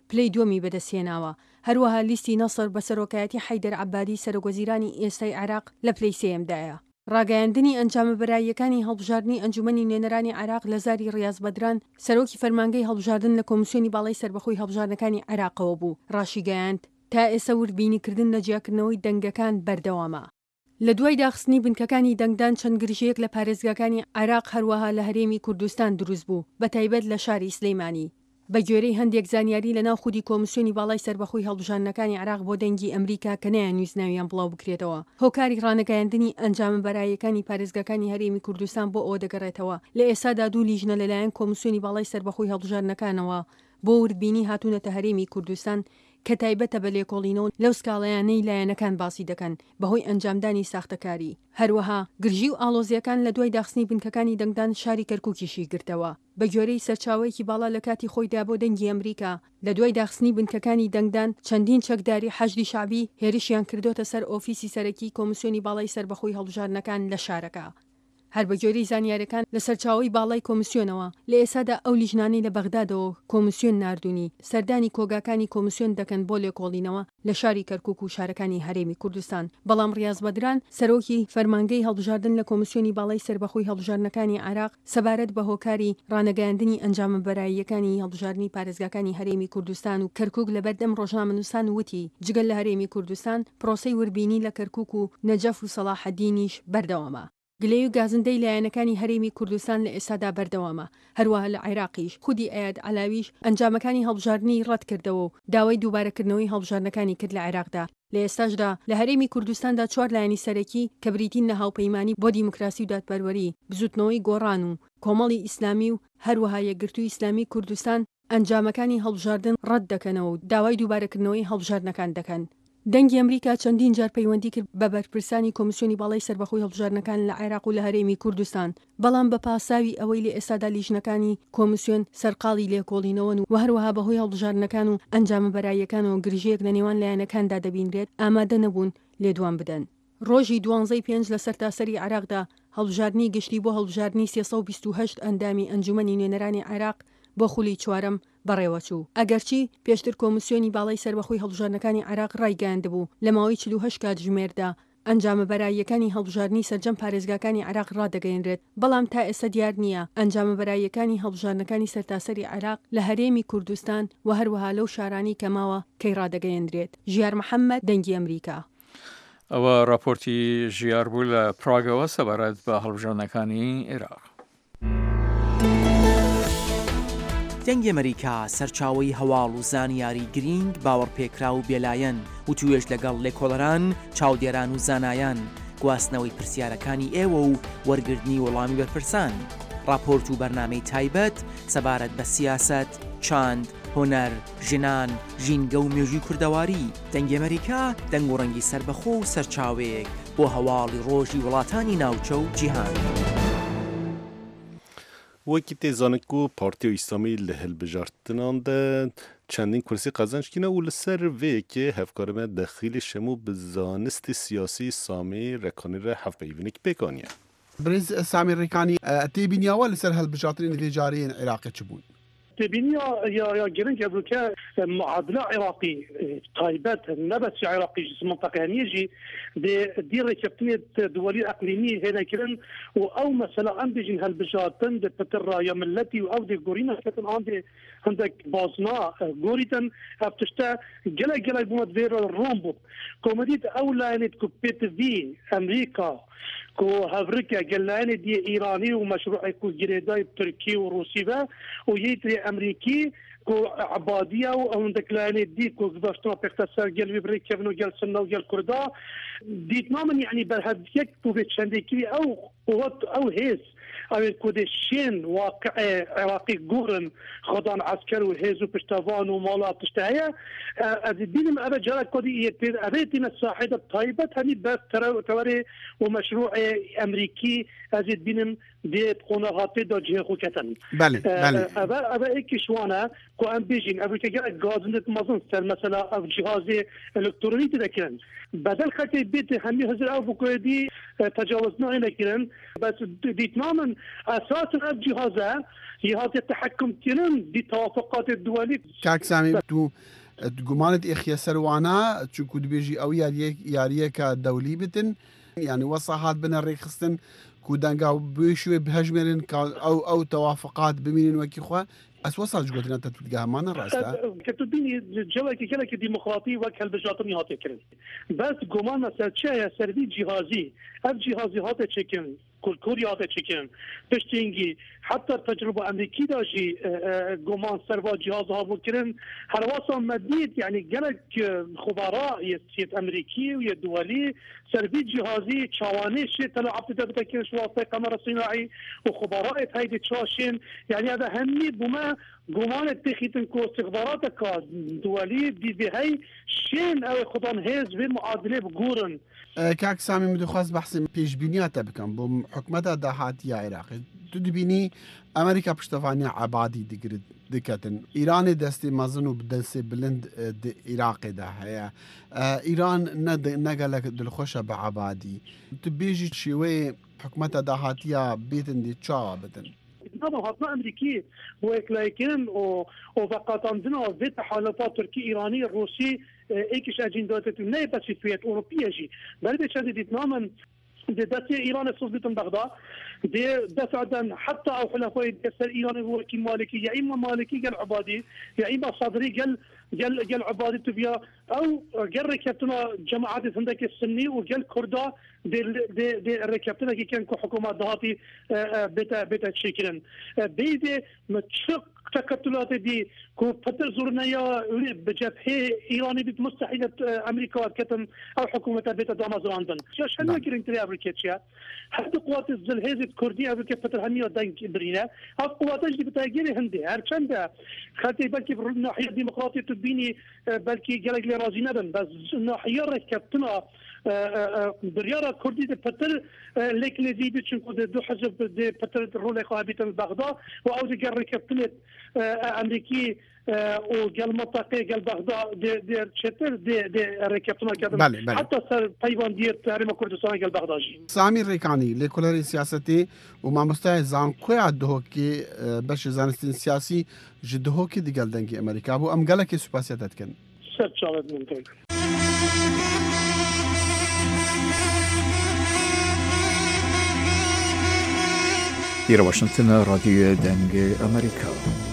پلەی دووەمی بەدەستهێناوە. هەروەها لیستی نەسر بە سەرۆکایەتی حەیدەر عەبادی سەرۆکوەزیرانی ئێستای عێراق لە پلەی سێیەمدایە. ڕاگەیاندنی ئەنجامە بەراییەکانی هەڵبژاردننی ئەنجومەنی نوێنەرانی عێراق لە زاری ڕیاض بەدران سەرۆکی فەرمانگەی هەڵبژاردن لە کۆمیسیۆنی باڵای سەربەخۆی هەڵبژاردنەکانی عێراقەوە بوو. ڕاشیگەیاند تا ئێستا وردبینیکردن لە جیاکردنەوەی دەنگەکان بەردەوامە. لە دوای داخستنی بنکەکانی دەنگدان چەند گرژەیەک لە پارێزگاکانی عێراق هەروەها لە هەرێمی کوردستان دروست بوو بە تایبەت لە شاری سلەیمانی. بە گوێرەی هەندێک زانیاری لە ناو خودی کۆمیسیۆنی باڵای سەربەخۆی هەڵبژاردنەکانی عێراق بۆ دەنگی ئەمریکا کە نەیانویستناویان بڵاو بکرێتەوە. هۆکاری ڕانەگەیاندنی ئەنجامە بەراییەکانی پارێزگاکانی هەرێمی کوردستان بۆ ئەوە دەگەڕێتەوە لە ئێستادا دوو لیژنە لەلایەن کۆمیسیۆنی باڵای سەربەخۆی هەڵبژاردنەکانەوە بۆ وردبینی هاتوونەتە هەرێمی کوردستان کە تایبەتە بە لێکۆڵینەوە لەو سکاڵەیانەی لایەنەکان باسی دەکەن بەهۆی ئەنجامدانی ساختەکاری. هەروەها گرژی و ئاڵۆزیەکان لە دوای داخستنی بنکەکانی دەنگدان شاری کەرکووکیشی گرتەوە بە گوێرەی سەرچاوەیەکی باڵا لە کاتی خۆیدا بۆ دەنگی ئەمریکا. لە دوای داخستنی بنکەکانی دەنگدان چەندین چەکداری حەشدی شعبی هێرشیان کردوتە سەر ئۆفیسی سەرەکی کۆمیسیۆنی باڵای سەربەخۆی هەڵبژاردنەکان لە شارەکە. هەر بە گوێرەی زانیاریەکان لە سەرچاوەی باڵای کۆمیسیۆنەوە لە ئێسادا ئەو لیژنانەی لە بەغدادەوە کۆمیسیۆن ناردوونی سەردانی کۆگاکانی کۆمیسیۆن دەکەن بۆ لێکۆڵینەوە لە شاری کەرکووک و شارەکانی هەرێمی کوردستان. بەڵام ڕیاض بەدران سەرۆکی فەرمانگەی هەڵبژاردن لە کۆمیسیۆنی باڵای سەربەخۆی هەڵبژاردنەکانی عێراق سەبارەت بە هۆکاری ڕانەگەیاندنی ئەنجامە بەراییەکانی هەڵبژاردننی پارێزگاکانی هەرێمی کوردستان و کەرکووک لە بەردەم ڕۆژنامەنووسان وتی جگەل لە هەرێمی کوردستان پرۆسەی وردبینی لە کەرکووک و نەجەف و سەلاحەدینیش بەردەوامە. گلەی و گازندەی لایەنەکانی هەرێمی کوردستان لە ئێستادا بەردەوامە. هەروەها لە عێراقیش خودی ئەیاد عەلاویش ئەنجامەکانی هەڵبژاردننی ڕەت کردەوە و داوای دووبارەکردنەوەی هەڵبژاردنەکانی کرد لە عێراقدا. لە ئێستاشدا لە هەرێمی کوردستاندا چوار لایەنی سەرەکی کە بریتین لە هاوپەیمانی بۆ دیموکراسی و دادپەروەری، بزوتنەوەی گۆڕان و کۆمەڵی ئیسلامی و هەروەها یەکگرتووی ئیسلامی کوردستان ئەنجامەکانی هەڵبژاردن ڕەت دەکەنەوە و داوای دووبارەکردنەوەی هەڵبژاردنەکان دەکەن. دەنگی ئەمریکا چەندین جار پەیوەندی کرد بە بەرپرسانی کۆمیسیۆنی باڵای سەربەخۆی هەڵبژاردنەکان لە عێراق و لە هەرێمی کوردستان، بەڵام بە پاساوی ئەوەی لە ئێستادا لیژنەکانی کۆمیسیۆن سەرقاڵی لێکۆڵینەوەن و هەروەها بەهۆی هەڵبژاردنەکان و ئەنجامە بەراییەکانەوە گرژەیەک لە نێوان لایەنەکاندا دەبینرێت ئامادە نەبوون لێدوان بدەن. ڕۆژی دوانزەی پێنج لە سەرتاسەری عێراقدا هەڵبژاردننی گشتی بۆ هەڵبژاردننی سێسەد و بیست و هەشت ئەندامی ئەنجومەنی نوێنەرانی عێراق بۆ خولی چوارەم بەڕێوەچوو. ئەگەرچی پێشتر کۆمیسیۆنی باڵای سەربەخۆی هەڵبژاردنەکانی عێراق ڕایگەیاندبوو لە ماوەی چل و هەشت کاتژمێردا ئەنجامە بەراییەکانی هەڵبژاردننی سەرجەم پارێزگاکانی عێراق ڕادەگەیەنرێت، بەڵام تا ئێستا دیار نییە ئەنجامە بەراییەکانی هەڵبژاردنەکانی سەرتاسەری عێراق لە هەرێمی کوردستان و هەروەها لەو شارانی کەماوە کەی ڕادەگەیەندرێت. ژیار محەممەد، دەنگی ئەمریکا. ئەوە راپۆرتی ژیار بوو لە پراگەوە سەبارەت بە هەڵبژاردنەکانی عێراق. دەنگی ئەمریکا سەرچاوەی هەواڵ و زانیاری گرنگ باوەڕپێکرا و بێلایەن و توێژ لەگەڵ لێکۆڵەران، چاودێران و زانایان، گواستنەوەی پرسیارەکانی ئێوە و وەرگرتنی وەڵامی بەرپرسان، راپۆرت و بەرنامەی تایبەت سەبارەت بە سیاست، چاند، هۆنەر، ژنان، ژینگە و مێژووی کوردەواری. دەنگی ئەمریکا دەنگ و ڕەنگی سەربەخۆ و سەرچاوەیەک بۆ هەواڵی ڕۆژی وڵاتانی ناوچە و جیهان. وەکی تێزانێت و پارتیە ئیسلامی لە هەڵبژاردنان de çendîn kursî qezençkîne û li ser vêyekê hevkarê me dexîlê şemû bi zanistê siyasî Samî Rekanî re hevpeyvînekî pêkaniye. Birêz Samî Rekanî tê bîniyawe li ser hilbijartinên vê cariyên Iraqê çi bûn? تبينيا يا يا جرنج أبوكا معادلة عراقي تايبات نبت عراقي منطقة هنيجي دي دي ركبتني دولي أقليمية هنا كرن أو مثلا عندي هالبجاتن دي بترا يا ملتي أو دي جورينا كتن عندي عندك بازنا جوريتن أفتشتا جلا جلا بمد فير الرومبو كومديت أولا يعني كوبيت في أمريكا كو هافريكا جلاني دي إيراني ومشروع كو جريداي تركي وروسي با ويتري أمريكي كو عبادية وعندك لاني دي كو باشتنا بيختصر جل بيبريك يبنو جل سنة وجل كردا ديت نامن يعني بالهديك كو بيتشندكي أو قوات أو هيز أو كودشين واقع عراقي جورن خدان عسكر وهيز وبشتافان ومالا تشتهيا أزيدين أبا جرى كودي أبيتين الساحدة الطيبة هني بس ترى توري ومشروع أمريكي أزيدين دي قناغاتي دا جهه خوكتن بله بله ابا ابا ايكشوانا كو ام بيجين افريكا جا غازن مازن سر مثلا اف جهاز الكتروني تذكرن بدل خاطر بيت همي هزر او بكودي تجاوزنا هنا كرن بس دي تماما اساس اف جهازه جهاز التحكم كرن دي توافقات الدوليه كاك سامي تو گمانت اخیا سروانا چکو دبیجی او یاریه یاریه کا دولی بتن يعني وصاحات بنا ريخستن كودانغا بيشوي بهجمرن او او توافقات بمين وكي خوا اس وصل جوتنا انت تلقاها ما نراستا كتبيني جواكي كلك ديمقراطي وكل بجاطني هاتي كرن بس قمانا سرچايا سردي جهازي اف جهازي هاتي تشكن كل كوريا هاتي تشكن تشتينجي حتى التجربة أمريكية داجي قمان سروا جهازها بكرن هرواسا مديد يعني قالك خبراء يسيت أمريكي ويدولي سربي جهازي تشاواني شيء تلو عبتدا بتكين شواسطة قمر صناعي وخبراء هيدي تشاشين يعني هذا همي بما قمان التخيطن كو استخباراتك دولي دي بهاي شين او خضان هيز بين معادلة بقورن كاك سامي مدخواست بحث پیش بینیات بکن بوم حکومت دهاتی عراقی تو دبینی امریکا پشتوانی عبادی دگرد دکتن ایران دستی مازن و دستی بلند عراق ده هيا ایران ند نگلک دلخوش بعبادی تو بیجی شوی حکومت دهاتیا بیتن دی چا بدن هذا هاتنا أمريكي وإكلايكين وفقط عندنا في تحالفات تركي إيرانية روسي إيكش أجندات الناي باسيفيات أوروبية جي بل بيشان دي تماما دي دسي إيران الصوفية بغداد دي دفعا حتى أو حلفاء دسر إيران هو كي مالكي يا إما مالكي قال عبادي يا إما صدري قال قال قال عبادي تبيا أو قال ركبتنا جماعات هندك السني وقال كردا دي دي دي ركبتنا كي كان حكومات دهاتي بيتا بيتا تشكيلن بيدي متشق تكتلات دي كو فتر زورنايا بجبهه ايراني بيت مستحيل امريكا كتم او حكومه بيت دامازون عندن شاش هل يمكن انتري امريكا حتى قوات الزلهيزه الكرديه امريكا فتر هنيه دانك برينا هاف قوات اللي بتاجري هندي هرشندا خاطي بلكي بالناحيه الديمقراطيه تبيني بلكي قال لي رازي ندم بس الناحيه ركبتنا بريارة كردي دي بتر ليك لذي دي چنكو دي دو حزب دي بتر رولي خواهبيتا بغداد وأو دي قال ركبتنت أمريكي وقال منطقي قال بغداد دي دي تشتر دي دي ركبتنا كذا حتى صار تايوان دير تحريم كردستان قال بغدادي سامي الريكاني لكولاري سياساتي وما مستعد زان كوي عدهوكي باش زانستين سياسي جدهوكي دي قال دنجي أمريكا أبو أم قالكي سوباسياتات كن سر شالد منتج إلى واشنطن راديو دنج أمريكا.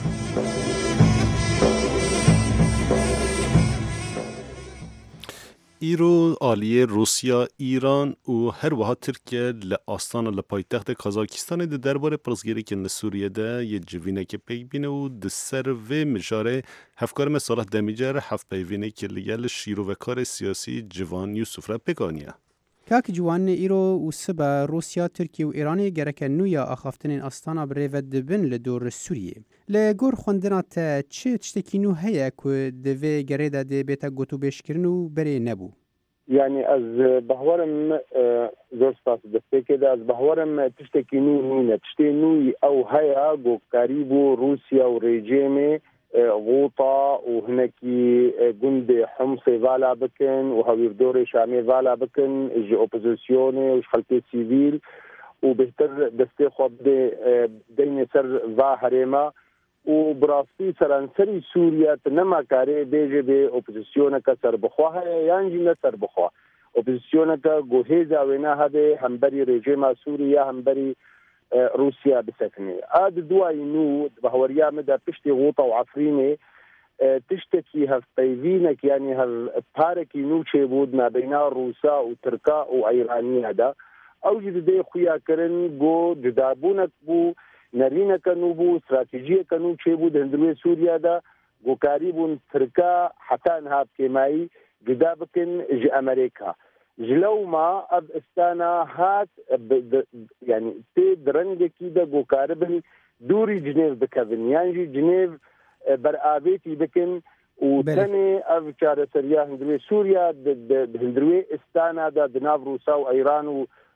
ایرو آلیه روسیا ایران و هر وها ترکیه لآستان لپایتخت کازاکستان ده درباره پرزگیری که نسوریه ده یه جوینه که پی بینه و ده سر و مجاره هفکار مسالح دمیجر هف پیوینه که لیگل شیرو و کار سیاسی جوان یوسف را پگانیه. کاک جوان ایرو و سبا روسیا ترکیه و ایرانی گرکه نویا آخافتنین استانا بریود دبن لدور سوریه. لگور خوندنات چه تشتکی نو هیا که دوی گریده ده بیتا گوتو بشکرن و بری نبو؟ يعني از بهورم زور سپاس دسته كده از بهورم تشتكي نو نينة تشتي نوي او هيا جو قريبو روسيا وريجيمي غوطة وهناكي جند حمصي فالا بكن وهوير دوري شامي فالا بكن جي اوبوزيسيوني وش خلتي سيفيل وبهتر دسته خواب دي دين سر فا هريما وبراستي سرانسري سوريا تنما كاري بيجي بي اوبوزيسيونك سر بخواها يانجي نسر بخوا اوبوزيسيونك جوهيزا ويناها بي همبري ريجيما سوريا همبري روسيا بسكني هذا دواي نو بهوريا مدى بشتي غوطة وعفريني تشتكي هف طيبينك يعني هف باركي نو بود ما بين روسا وتركا وإيراني هذا أوجد دي خويا كرن جو جدابونك بو نرينك نوبو استراتيجية كنو بود هندروي سوريا دا جو قريبون تركا حتى انها بكيماي جدابكن جي أمريكا جلو ما اب استانا هات يعني تي درنگ كده جو قاربن دوري جنيف بكفن يعني جنيف برآبيتي بكن وتاني اب چاره سريا هندروي سوريا هندروي استانا دا دناف روسا وايران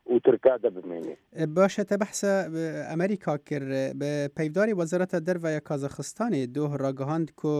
و ترکا دەبمێنێ. باشە تە بەحسە ئەمریکا کرد بە پەیداری وەزارەتە دەرڤایە کازاخستانê دوه ڕاگەهاند کو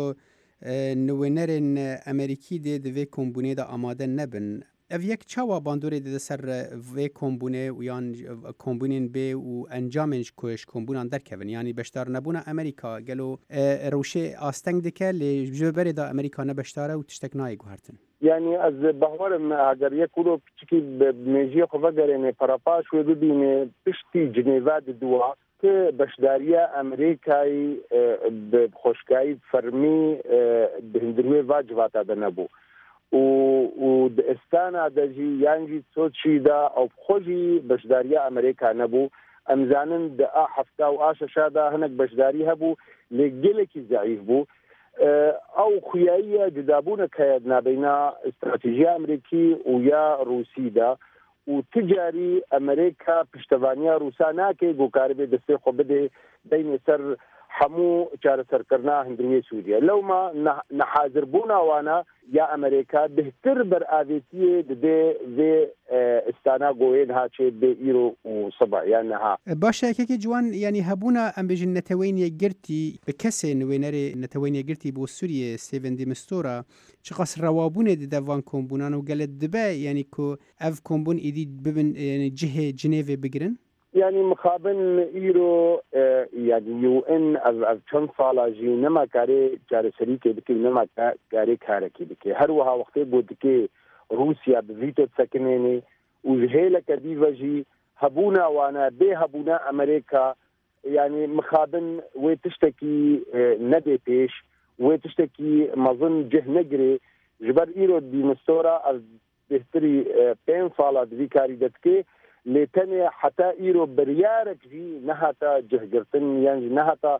نوێنەرên ئەمریکی dê di vê kombûnê de amade nebin. Ev yek çawa bandorê dide ser vê kombûnê û yan kombûnên bê û encamên ji ku ji kombûnan derkevin yanî beşdar nebûna Amerîka gelo rewşê asteng dike lê ji berê de Amerîka ne beşdar e û tiştek nayê guhertin. Yani ez bawarim eger yek ûro piçikî mêjiyê xwe vegerêne parapaş wê bibîne piştî Cinêva diduwa ki beşdariya Amerîkayê bi xweşkayî fermî di hindirwê va civata de nebû. û û di îstana de jî yan jî Soçî de ew xwe jî beşdariya Amerîka nebû. Em zanin di a hefta û a şeşa de hinek beşdarî hebû lê gelekî zeîf bû. Ew xuyayiya cudabûnek heye nabeyna stratêjiya Amerîkî û ya Rûsî de û ticarî Amerîka piştevaniya Rûsa nake gokaribê destê xwe bide deynê ser hemû çareserkirina hindirwê Sûriye. Lewma nehazîrbûna wana ya Amerîka bihtir ber avêtiyê dide vê îstana goyên haçê bê îro û siba yan neha. Baş yekekê ciwan yanî hebûna em bêjin netewêniye girtî bi kesê nwênerê netewêniye girtî bo Sûriye Sêvendî Mistora çi qas rewabûnê dide van kombûnan û gelek dibe yanî ku ev kombûn êdî bibin yanî cihê Cinêvê bigirin? Yani mixabin îro yani U N ev çend sala jî nema karê çareserîkê dike nema karê karekê dike. Her wiha wextê got dike Rûsya bi vîto sekinênê û ji hêleke dîve jî hebûna wana bê hebûna Amerîka yani mixabin wê tiştekî nedê pêş wê tiştekî mezin cih negirê ji ber îro dî Mistora ev bêhtirî pênc sala di vî karî de dike. lê tenê heta îro biryarek jî nehata cihgirtin yan jî nehata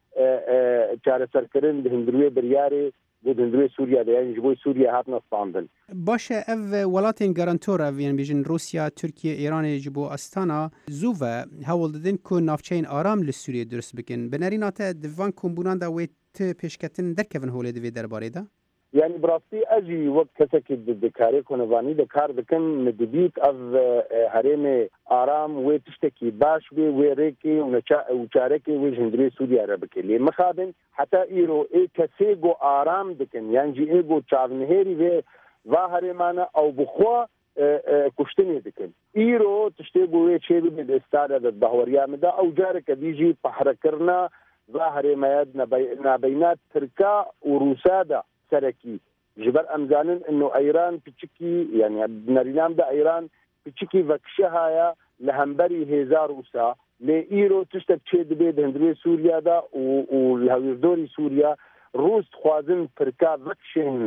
çareserkirin di hindirwê biryarê bû di hindirwê Sûriye de yan ji bo Sûriye hatina standin. Baş e ev welatên garantor ev yên bêjin Rûsya, Tirkiye, Îranê ji bo Astana zû ve hewl didin ku navçeyên aram li Sûriye durist bikin. Bi nerîna te di van kombûnan de wê ti pêşketin derkevin holê di vê derbarê de? Yani birastî ez jî wek kesekî di karê konevanî de kar dikin min dibît ev herêmê aram wê tiştekî baş bê wê rêkê û çarekê wê ji hindirê Sûriye re bike. Lê mixabin heta îro ê kesê got aram dikin yan jî ê got çavnihêrî vê va herêmane ew bi xwe kuştinê dikin. Îro tiştê got wê çê bibe di îstara de dahweriya me de ew careke dî jî pehrekirina va herêmaya nabeyna Tirka û Rûsa de serekî ji ber em zanin ino Îran piçikî yani nerînam de Îran piçikî vekişe haya li hemberî hêza Rûsa lê îro tiştek çê dibe di hindirwê Sûriye de û û li hewîrdorî Sûriye Rûs dixwazin Tirka vekişên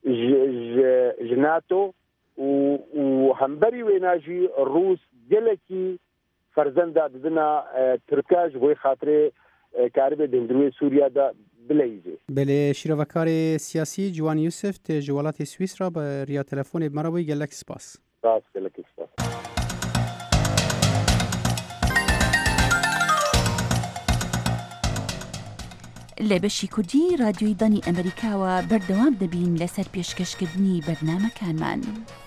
ji NATO û û hemberî wêna jî Rûs gelekî ferzenda didina Tirka ji bo xatirê karibê di hindirwê Sûriye de Belê şîrovekarê siyasî Ciwan Yusuf tê ji welatê Swîsra bi riya telefonê mara wî gelek spas. Spas gelekî spas. لە بەشی کوردی رادیۆی دانی ئەمریکاوە بەردەوام دەبین لەسەر پێشکەشکردنی بەرنامەکانمان.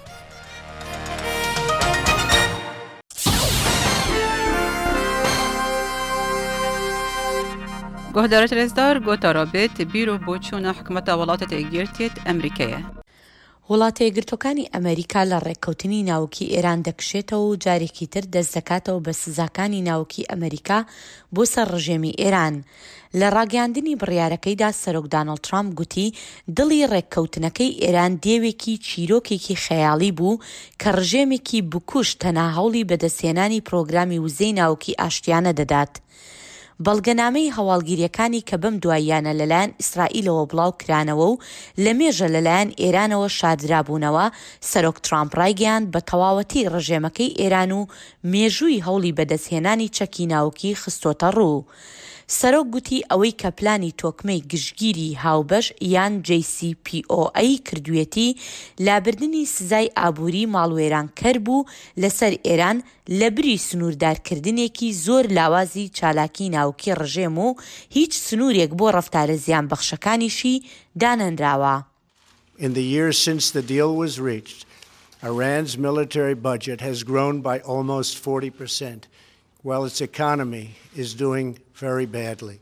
گۆهدارە رێزدار گۆتا رابێت بیرۆ بۆ چوونە حکومەتە وڵاتە یەکگرتوێت ئەمریکایە. وڵاتە یەکگرتوەکانی ئەمریکا لە ڕێککەوتنی ناوکی ئێران دەکشێتەوە و جارێکی تر دەست دەکاتەوە بە سزاکانی ناوکی ئەمریکا بۆ سەر ڕژێمی ئێران. لە ڕاگەاندنی بڕیارەکەیدا سەرۆک دانەڵد ترامپ گوتی دڵی ڕێککەوتنەکەی ئێران دێوێکی چیرۆکێکی خەیاڵی بوو کە ڕژێمێکی بکوش تەنها هەوڵی بەدەستهێنانی پرۆگرامی وزەی ناوکی ئاشتیانە دەدات. بەڵگەنامەی هەواڵگیریەکانی کە بەم دواییانە لەلایەن ئیسرائیلەوە بڵاو کرانەوە و لە مێژە لەلایەن ئێرانەوە شادرابوونەوە سەرۆک ترامپ ڕایگەیاند بە تەواوەتی ڕژێمەکەی ئێران و مێژووی هەوڵی بەدەستهێنانی چەکی ناوکی خستۆتە ڕوو. سەرۆک گوتی ئەوەی کە پلانی تۆکمەی گشتگیری هاوبەش یان جی سی پی ئۆ ئەی کردوێتی لابردنی سزای ئابووری ماڵوێرانکەر بوو لەسەر ئێران لە بری سنووردارکردنێکی زۆر لاوازی چالاکی ناوکی ڕژێم و هیچ سنوورێک بۆ ڕەفتارە زیان بەخشەکانیشی دانەنراوە. In the years since the deal was reached, Iran's military budget has grown by almost forty percent, while its economy is doing very badly.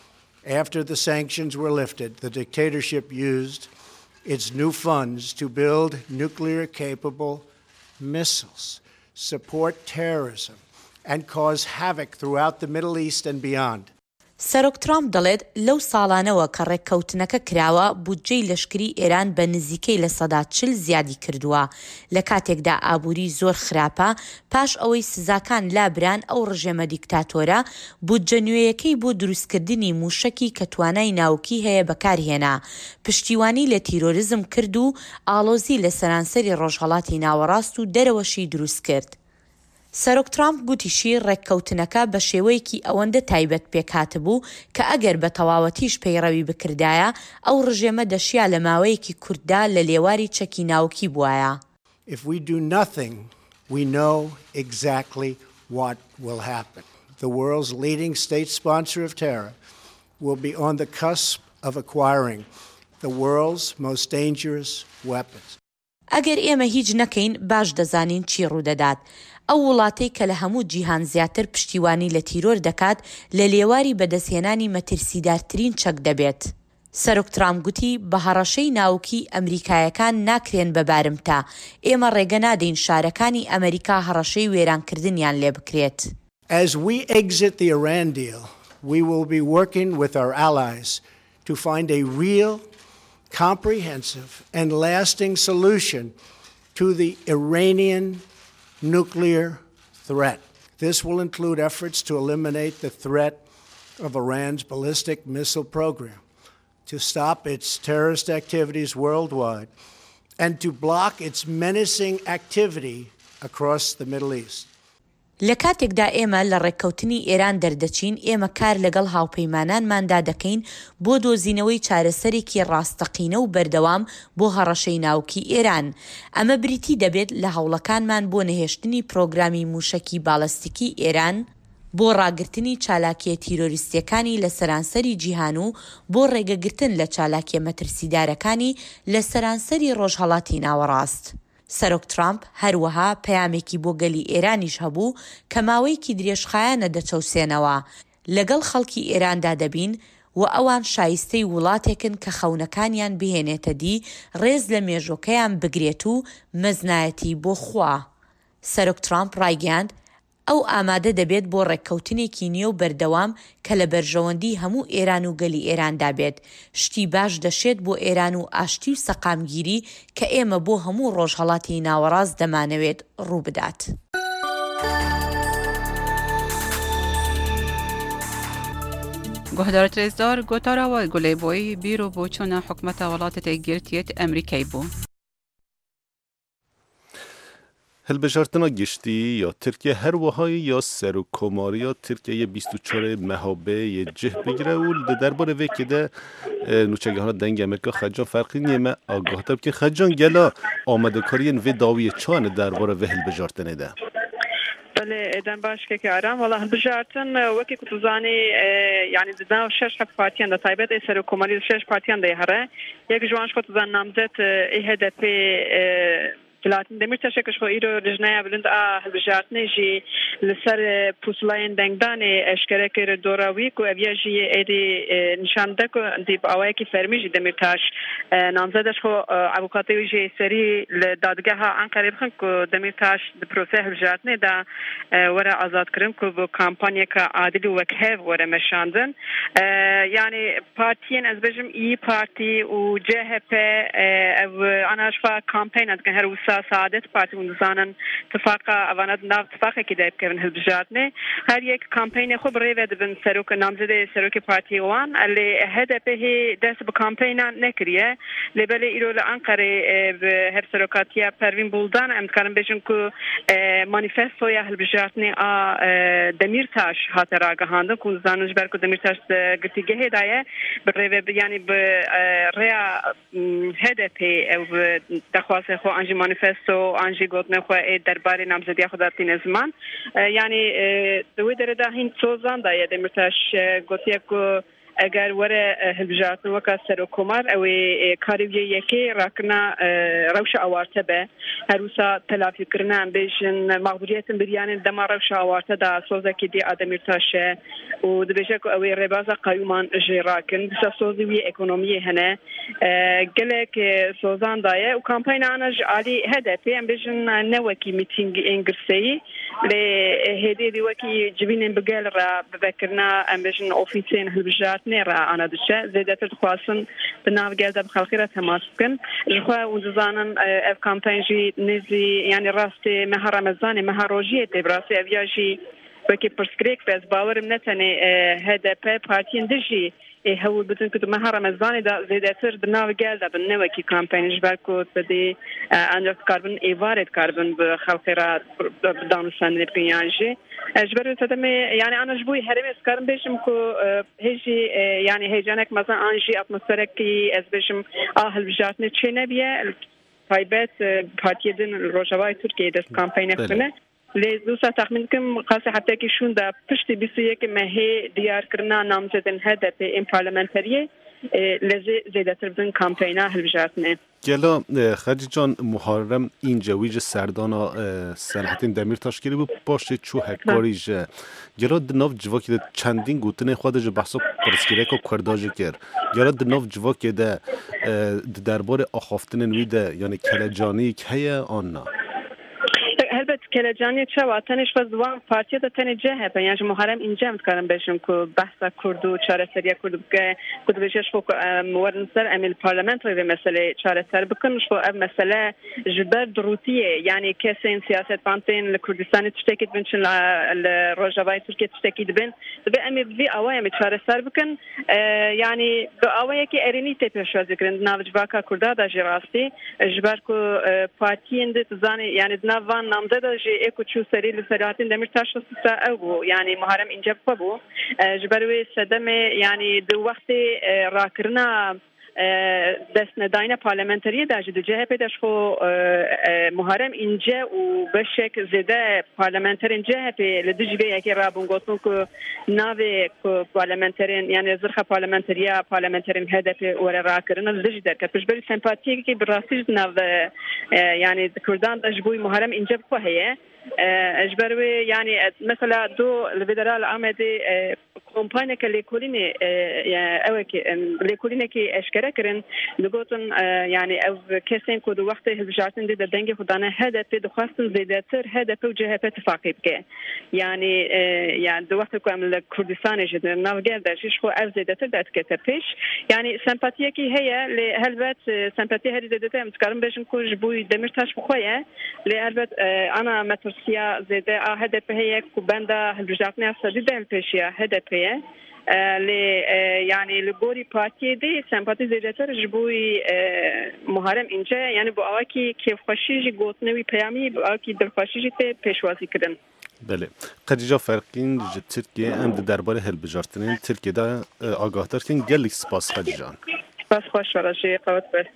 After the sanctions were lifted, the dictatorship used its new funds to build nuclear-capable missiles, support terrorism, and cause havoc throughout the Middle East and beyond. سەرۆک ترامپ دەڵێت لەو ساڵانەوە کە ڕێککەوتنەکە کراوە بودجەی لەشکری ئێران بە نزیکەی لە سەدا چل زیادی کردووە لە کاتێکدا ئابووری زۆر خراپە پاش ئەوەی سزاکان لابران ئەو ڕژێمە دیکتاتۆرە بودجە نوێیەکەی بۆ دروستکردنی موشەکی کە توانای ناوکی هەیە بەکارهێنا پشتیوانی لە تیرۆریزم کرد و ئاڵۆزی لە سەرانسەری ڕۆژهەڵاتی ناوەڕاست و دەرەوەشی دروست کرد. سەرۆک ترامپ گوتیشی ڕێککەوتنەکە بە شێوەیەکی ئەوەندە تایبەت پێکاتبوو کە ئەگەر بە تەواوەتیش پەیڕەوی بکردایە ئەو ڕژێمە دەشیا لە ماوەیەکی کورتدا لە لێواری چەکی ناوکی بووایە. If we do nothing, we know exactly what will happen. The world's leading state sponsor of terror will be on the cusp of acquiring the world's most dangerous weapons. ئەگەر ئێمە هیچ نەکەین باش دەزانین چی ڕوودەدات. ئەو وڵاتەی کە لە هەموو جیهان زیاتر پشتیوانی لە تیرۆر دەکات لە لێواری بەدەستهێنانی مەترسیدارترین چەک دەبێت. سەرۆک ترامپ گوتی بە هەڕەشەی ناوکی ئەمریکایەکان ناکرێن بەبارمتا ئێمە ڕێگە نادەین شارەکانی ئەمریکا هەڕەشەی وێرانکردنیان لێ بکرێت. As we exit the Iran deal, we will be working with our allies to find a real, comprehensive and lasting solution to the Iranian nuclear threat. This will include efforts to eliminate the threat of Iran's ballistic missile program, to stop its terrorist activities worldwide, and to block its menacing activity across the Middle East. لە کاتێکدا ئێمە لە ڕێککەوتنی ئێران دەردەچین ئێمە کار لەگەڵ هاوپەیمانانماندا دەکەین بۆ دۆزینەوەی چارەسەرێکی ڕاستەقینە و بەردەوام بۆ هەڕەشەی ناوکی ئێران ئەمە بریتی دەبێت لە هەوڵەکانمان بۆ نەهێشتنی پرۆگرامی موشەکی باڵەستیکی ئێران بۆ ڕاگررتنی چالاکیە تیرۆریستیەکانی لە سەرانسەری جیهان و بۆ ڕێگەگرتن لە چالاکیە مەترسیدارەکانی لە سەرانسەری ڕۆژهەڵاتی ناوەڕاست. سەرۆک ترامپ هەروەها پەیامێکی بۆ گەلی ئێرانیش هەبوو کە ماوەیەکی درێژخایەنە دەچەوسێنەوە لەگەڵ خەڵکی ئێراندا دەبین و ئەوان شایستەی وڵاتێکن کە خەونەکانیان بهێنێتە دی ڕێز لە مێژۆکەیان بگرێت و مەزنایەتی بۆ خوا. سەرۆک ترامپ ڕایگەاند ئەو ئامادە دەبێت بۆ ڕێککەوتنێکی نییە و بەردەوام کە لە بەرژەوەندی هەموو ئێران و گەلی ئێراندا بێت شتی باش دەشێت بۆ ئێران و ئاشتی و سەقامگیری کە ئێمە بۆ هەموو ڕۆژهەڵاتی ناوەڕاست دەمانەوێت ڕوو بدات. گۆهدار ترێزدار گۆتاراوە گولێبۆی بیرۆ بۆ چۆنە حکومەتە وڵاتە گرتیت ئەمریکای بوو. هەلبژارتنا گشتی یا ترکیه هر وهای یا سر و کماری یا ترکیه بیست و چهار مهابه یه جه بگیره و درباره وی که ده نوچگه ها دنگ امریکا خجان فرقی نیمه آگاه تب که خجان گلا آمده کارین وی داوی چان درباره وی هەلبژارتنه ده بله ادم باش که کارم والله هەلبژارتن وەکی کوتوزانی یعنی دنا شش حب پارتیان ده تایبەت سر و کماری شش پارتیان ده هره یک جوانش کوتوزان نامزد هدف لكن دمير تشكش خو إيرو رجنايا بلند آه هالبجارتني جي لسر بوسلاين دنگداني اشكره كير دوراويك و ابياجي ايدي نشان دكو انتي باواكي فرمي جي دمير تاش نامزدش خو عبوكاتي جي سري لدادگاها انقره بخن كو دمير تاش دبروسه هالبجارتني دا ورا آزاد کرن كو بو كامبانيا كا عادل وكهف ورا مشاندن يعني بارتيين از بجم اي بارتي و جه بي انا اشفا كامبين ادگن هر سعادت پارتی منزانن اتفاق اوانات ناو اتفاقی که دایب کردن هالبژارتنه هر یک کامپین خوب ریوه دبن سروک نامزده سروک پارتی وان اللي هدفه دست به کامپین نکریه لبله ایرو لانقره به هر سروکاتیا پروین بولدان امکان بشن که مانیفستو یا هالبژارتنه آ دمیر تاش هات راگهانده که زانش بر که دمیر تاش گرتیگه هدایه بریوه یعنی به ریا هدفه او دخواست خو انجی مانیفستو انجی گوتنه خو درباره نامزدی خودتی نظمان یعنی دوی در ده هین سوزان دایه دمرتاش گوتیه که ئەگەر وەرە هەڵبژاردنەوەکە سەرۆکۆمار ئەوەی کاریویە یەکەی ڕاکردنا ڕەوشە ئاوارتە بە هەروسا تەلافیکردنا بێژن مەغبوریەتن بریانن دەما ڕەوشە ئاوارتەدا سۆزێکی دی ئادەمیر تاشە و دەبێژە ئەوەی ڕێبازە قایومان ژێڕاکن بسە سۆزی وی ئەکۆنۆمیە هەنە gelek sozan daye û kampanyana ji alî hedefê em bêjin newekî mîtingî êngirseyî lê hêdî wekî civînên bigel re bivekirina em bêjin ofîsên hilbijartinê re ana diçe zêdetir dixwazin bi nav gel de bi xelkî re temas bikin ji xwe û dizanin ev kampanya jî nêzî yanî rastê meha Remezanê meha rojiyê tê bi rastî ev ya jî wekî pirsgirêk bez bawerim ne tenê H D P partiyên din jî هەوڵ بدن کە مەها ڕەمەزانێدا زێدەتر بناو گەلدا بنەوەکی کامپینیش بەرکوت بەدێ ئەنجاز کاربن ئێوارێت کاربن بە خەڵقێرا دانوساندنێ پێیانژێ ji ber te demê yani ana ji bo herêmê dikarim bêjim ku hêjî yani hêcanek mezan an jî atmosferekî ez bêjim a hilbijartinê çê nebiye taybet partiyê din Rojavayê Tirkiyeyê dest kampeyne xine lê dosa texmin dikim qasî heftekî şûn de piştî bîst û yekê mehê diyarkirina namzedên H D P ên parlamenteriyê lê zêdetir bidin kampeyna hilbijartinê. Gela Xecîcan Muharrem încewî ji serdana Selahattin Demirtaş kirî bû paşê çû hekbarî ji gela di nav civakê de çendîn gotinên xwe de ji behsa pirsgirêka Kurda jî kir. Gela di nav civakê de di derbarê axaftinên wî de yanî kelecaniyek heye an na. هەلبەت کەلەجانی چاوە تەنیش بە زوان پارتیە دە تەنێ جێ هەبە یانژ محرم ئینجا متکارم بێژم کو بەحسا کورد و چارەسەریە کورد بکە کو دەبێژێش بۆ وەرنسەر ئەمیل پارلەمنتۆی بێ مەسەلەی چارەسەر بکەنش بۆ ئەv مەسەلە ji ber dirûtiyê yanî kesên siyasetbantên li Kurdistanê tiştekî dibin çin li Rojavayê Tirkiye tiştekî dibin dibe em ê vî awayê me çareser bikin yanî bi awayekî erênî tê pêşwazikirin di nav civaka Kurda da jî rastî ji ber ku partiyên de dizanî yanî di nav van namzeda jî ê ku çû serî li Selahattin Demirtaş sisa ew bû yanî Muharrem înceb xwe bû ji ber wê sedemê yanî di wextê rakirina destnedayîna parlamenteriyê de jî di C H P de ji xwe Muharrem înce û beşek zêde parlamenterên C H P li dijî vê yekê rabûn gotin ku navê ku parlamenterên yani zirxa parlamenteriya parlamenterên H D P were rakirin li dijî derket ji berî sempatiyekî bi rastî ji nav yani Kurdan de ji bo Muharrem înce xwe heye ji ber wê yani mesela do li Federal Amedê kompaniyeke lêkolînê ewekê lêkolînekî eşkere kirin digotin yani ev kesên ku di wextê hilbijartin dê de dengê xwe dane H D P dixwastin zêdetir H D P û C H P tifaqî bike yani yani di wextê ku em li Kurdistanê jî di navgel de jî ji xwe ev zêdetir de dikete pêş yani sempatiyekî heye lê helbet sempatiye herî zêdetir em dikarin bêjin ku ji bo Demirtaş bixwe ye lê helbet ana metirsiya zêde a H D P heye ku benda hilbijartinê sedî de hilpêşiya H D P'ye lê yani li gorî partiyê de sempatî zêdetir ji bo Muharrem înce yani bu awakî kêfxweşî jî gotinê wî peyamî bu awakî dilxweşî jî tê pêşwazî kirin. Belê Xedîca Ferqîn ji Tirkiye em di derbarê hilbijartinên Tirkiyeyê de agahtar kirin gelek spas Xedîcan. Spas xweş jî qewet be.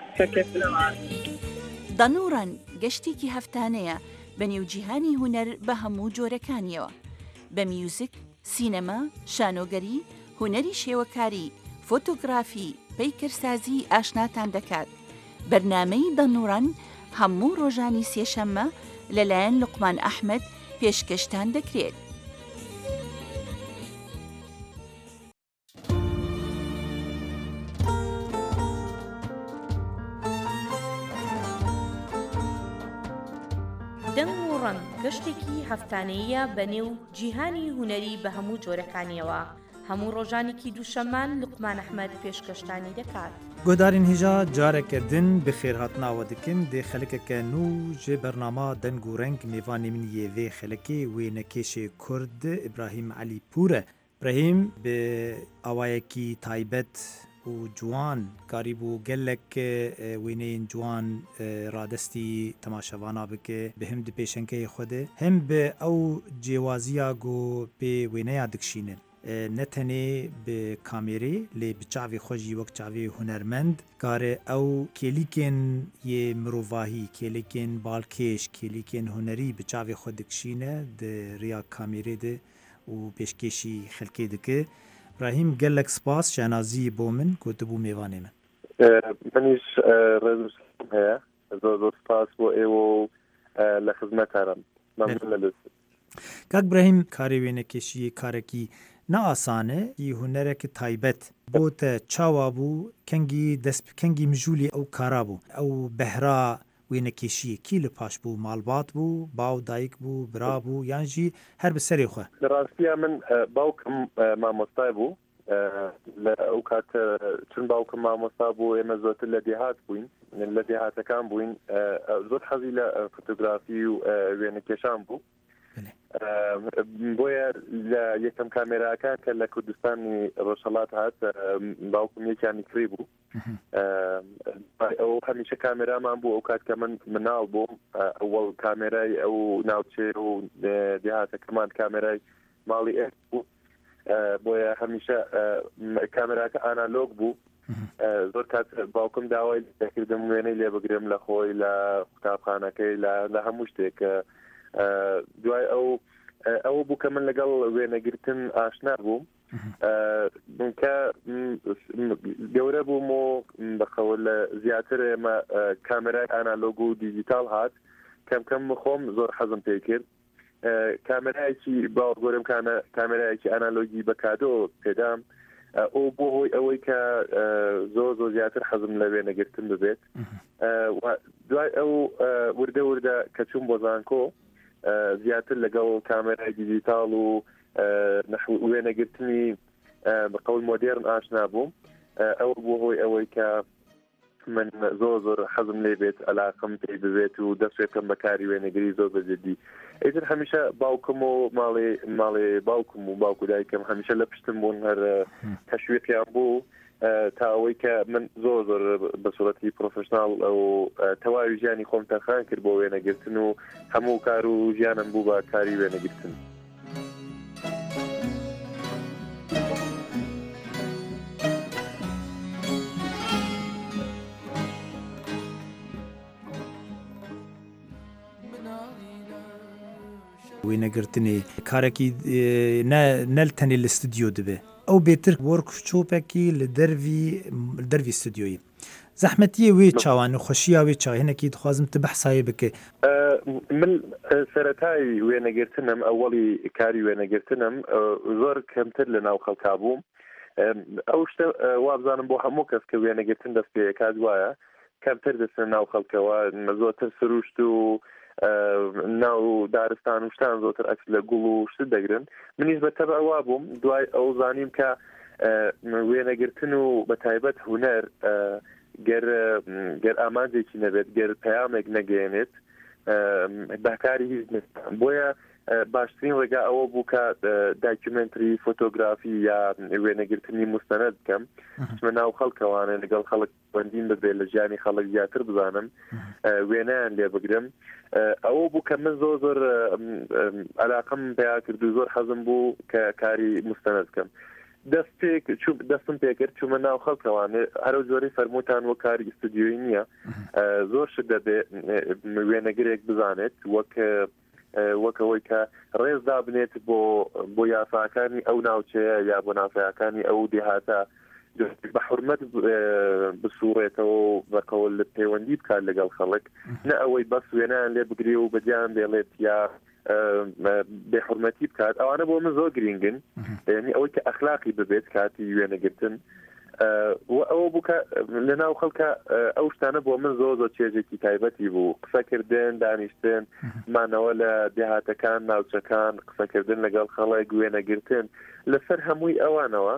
دەنوڕەن گەشتێکی هەفتانەیە بە نێوجیهانی هونەر بە هەموو جۆرەکانیەوە بە میوزیک، سینەما، شانۆگەری، هونەری شێوەکاری، فۆتۆگرافی، پەیکەرسازی ئاشناتان دەکات. بەرنامەی دەنوڕەن هەموو ڕۆژانی سێشەممە لەلایەن لوقمان ئەحمەد پێشکەشتان دەکرێت. دەنوڕەن گەشتێکی هەفتانەیە بە نێو جیهانی هونەری بە هەموو جۆرەکانیەوە هەموو ڕۆژانێکی دووشەممان لوقمان ئەحمەد پێشکەشتانی دەکات. گۆدارین هێژا جارێکردن بخێرهاتناوە دکن دێ خەلکەکە نو ji بەرنامە دەنگ و ڕەنگ میێوانê min yê vê xelekê wê nekêşê Kurd İbrahim Elî Pûr e. İbrahim bi awayekî taybet û ciwan karî bû gelek wêneyên ciwan radestî temaşevana bike bi him di pêşenkeyê xwe de hem bi ew cêwaziya got pê wêneya dikşînin. Ne tenê bi kamerê lê bi çavê xwe jî wek çavê hunermend kare ew kêlîkên yê mirovahî, kêlîkên balkêş, kêlîkên hunerî bi çavê xwe dikşîne di rêya kamerê de û pêşkêşî xelkê dike. براهیم گەلێک سپاس شەنازی بۆ من کۆتبوو میێوانێ من منیش ڕێز هەیە زۆر زۆر سپاس بۆ ئێوە و لە خزمەتتانم مەمنون لە لەست کاک براهیم کارێ وێنەکێشی کارێکی نائاسانە ی هونەرێکی تایبەت بۆتە چاوا بوو کەنگی دەست کەنگی مژولی ئەو کارا بوو ئەو بەهرا وێنەکێشیەکی لە پاش بوو ماڵبات بوو باو دایک بوو برا بوو یانژی هەر بەسەرێ خۆ لە ڕاستیە من باوکم مامۆستای بوو لە ئەو کاتە چون باوکم مامۆستا بوو ئێمە زۆرتر لە دێهات بووین لە دێهاتەکان بووین زۆر حەزی لە فۆتۆگرافی و وێنەکێشان بوو بۆیە لە یەکەم کامێراکان کە لە کوردستانی ڕۆژهەڵات هات باوکم یەکیانی کڕی بوو ئەو هەمیشە کامێرامان بوو ئەو کات کە من مناڵ بووم ئەوەڵ کامێرای ئەو ناوچێ و دێهاتەکەمان کامێرای ماڵی ئێ بوو بۆیە هەمیشە کامێراکە ئانالۆگ بوو زۆر کات باوکم داوای دەکردم وێنەی لێ بگرم لە خۆی لە قوتابخانەکەی لە هەموو شتێک دوای ئەو ئەوە بوو کە من لەگەڵ وێنەگرتن ئاشنا بووم کە گەورە بووم و بەخەوە لە زیاتر ئێمە کامێرای ئانالۆگ و دیجیتال هات کەم کەم خۆم زۆر حەزم پێ کرد کامێرایەکی باوەڕگۆرم کامێرایەکی ئانالۆگی بەکادۆ پێدام ئەو بۆ هۆی ئەوەی کە زۆر زۆر زیاتر حەزم لە وێنەگرتن ببێت دوای ئەو وردە وردە کە چوون بۆ زانکۆ زیاتر لەگەڵ کامێرای دیجیتال و وێنەگرتنی بەقەول مۆدێرن ئاشنا بووم ئەوە بۆ هۆی ئەوەی کە من زۆر زۆر حەزم لێ بێت عەلاقەم پێی ببێت و دەست پێکەم بەکاری وێنەگری زۆر بەجددی ئیتر هەمیشە باوکم و ماڵێ ماڵێ باوکم و باوکو دایکم هەمیشە لە پشتم بوون هەر تەشویقیان بوو تا ئەوەی کە من زۆر زۆر بە سوڵەتی پرۆفشناڵ ئەو تەواوی ژیانی خۆم تەرخان کرد بۆ وێنەگرتن و هەموو کار و ژیانم بوو بە کاری وێنەگرتن وێنەگرتنی کارێکی نەلتەنێ لە ستودیۆ دەبێ ئەو بێتر وەرکشۆپێکی لە دەروی دەروی ستودیۆیی زەحمەتیە وێ چاوان و خۆشییا وێ چاهێنێکی دخوازم تە بەحسایی بکە من سەرەتای وێنەگرتنم ئەوەڵی کاری وێنەگرتنم زۆر کەمتر لە ناو خەڵکا بووم ئەو شتە وابزانم بۆ هەموو کەس کە وێنەگرتن دەست پێ کات وایە کەمتر دەچن ناو خەڵکەوە زۆرتر سروشت و ناو دارستان و شتان زۆرتر ئەکس لە گوڵ و شت دەگرن منیش بە تەبع وا بووم دوای ئەو زانیم کە وێنەگرتن و بە تایبەت هونەر گەر گەر ئامانجێکی نەبێت گەر پەیامێک نەگەێنێت باکاری هیچ بۆیە باشترین ڕێگا ئەوە بوو کە داکیومنتری فۆتۆگرافی یا وێنەگرتنی مستەنەد بکەم چمە ناو خەڵکەوانە لەگەڵ خەڵک بەندین ببێت لە ژیانی خەڵک زیاتر بزانم وێنەیان لێ بگرم ئەوە بوو کە من زۆر زۆر عەلاقەم پێیا کرد و زۆر حەزم بوو کە کاری مستەنەد بکەم دەست پێک دەستم پێکرد چوومە ناو خەڵکەوانێ هەرو جۆرەی فەرمووتان وە کاری ئستودیۆیی نییە زۆر شت دەبێت وێنەگرێک بزانێت وەک وەکەوەی کە ڕێزدا بنێت بۆ بۆ یاساکانی ئەو ناوچەیە یا بۆ ناسایەکانی ئەو دێهاتە بە حورمەت بسوڕێتەوە بەقەول لە پەیوەندی بکات لەگەڵ خەڵک نە ئەوەی بەس وێنەیان لێ بگرێ و بەجیان بێڵێت یا بێحورمەتی بکات ئەوانە بۆ من زۆر گرنگن یعنی ئەوەی کە ئەخلاقی ببێت کاتی وێنەگرتن ئەوە بووکە لە ناو خەڵکە ئەو شتانە بۆ من زۆر زۆر چێژێکی تایبەتی بوو قسەکردن دانیشتن مانەوە لە دێهاتەکان ناوچەکان قسەکردن لەگەڵ خەڵک وێنەگرتن لەسەر هەمووی ئەوانەوە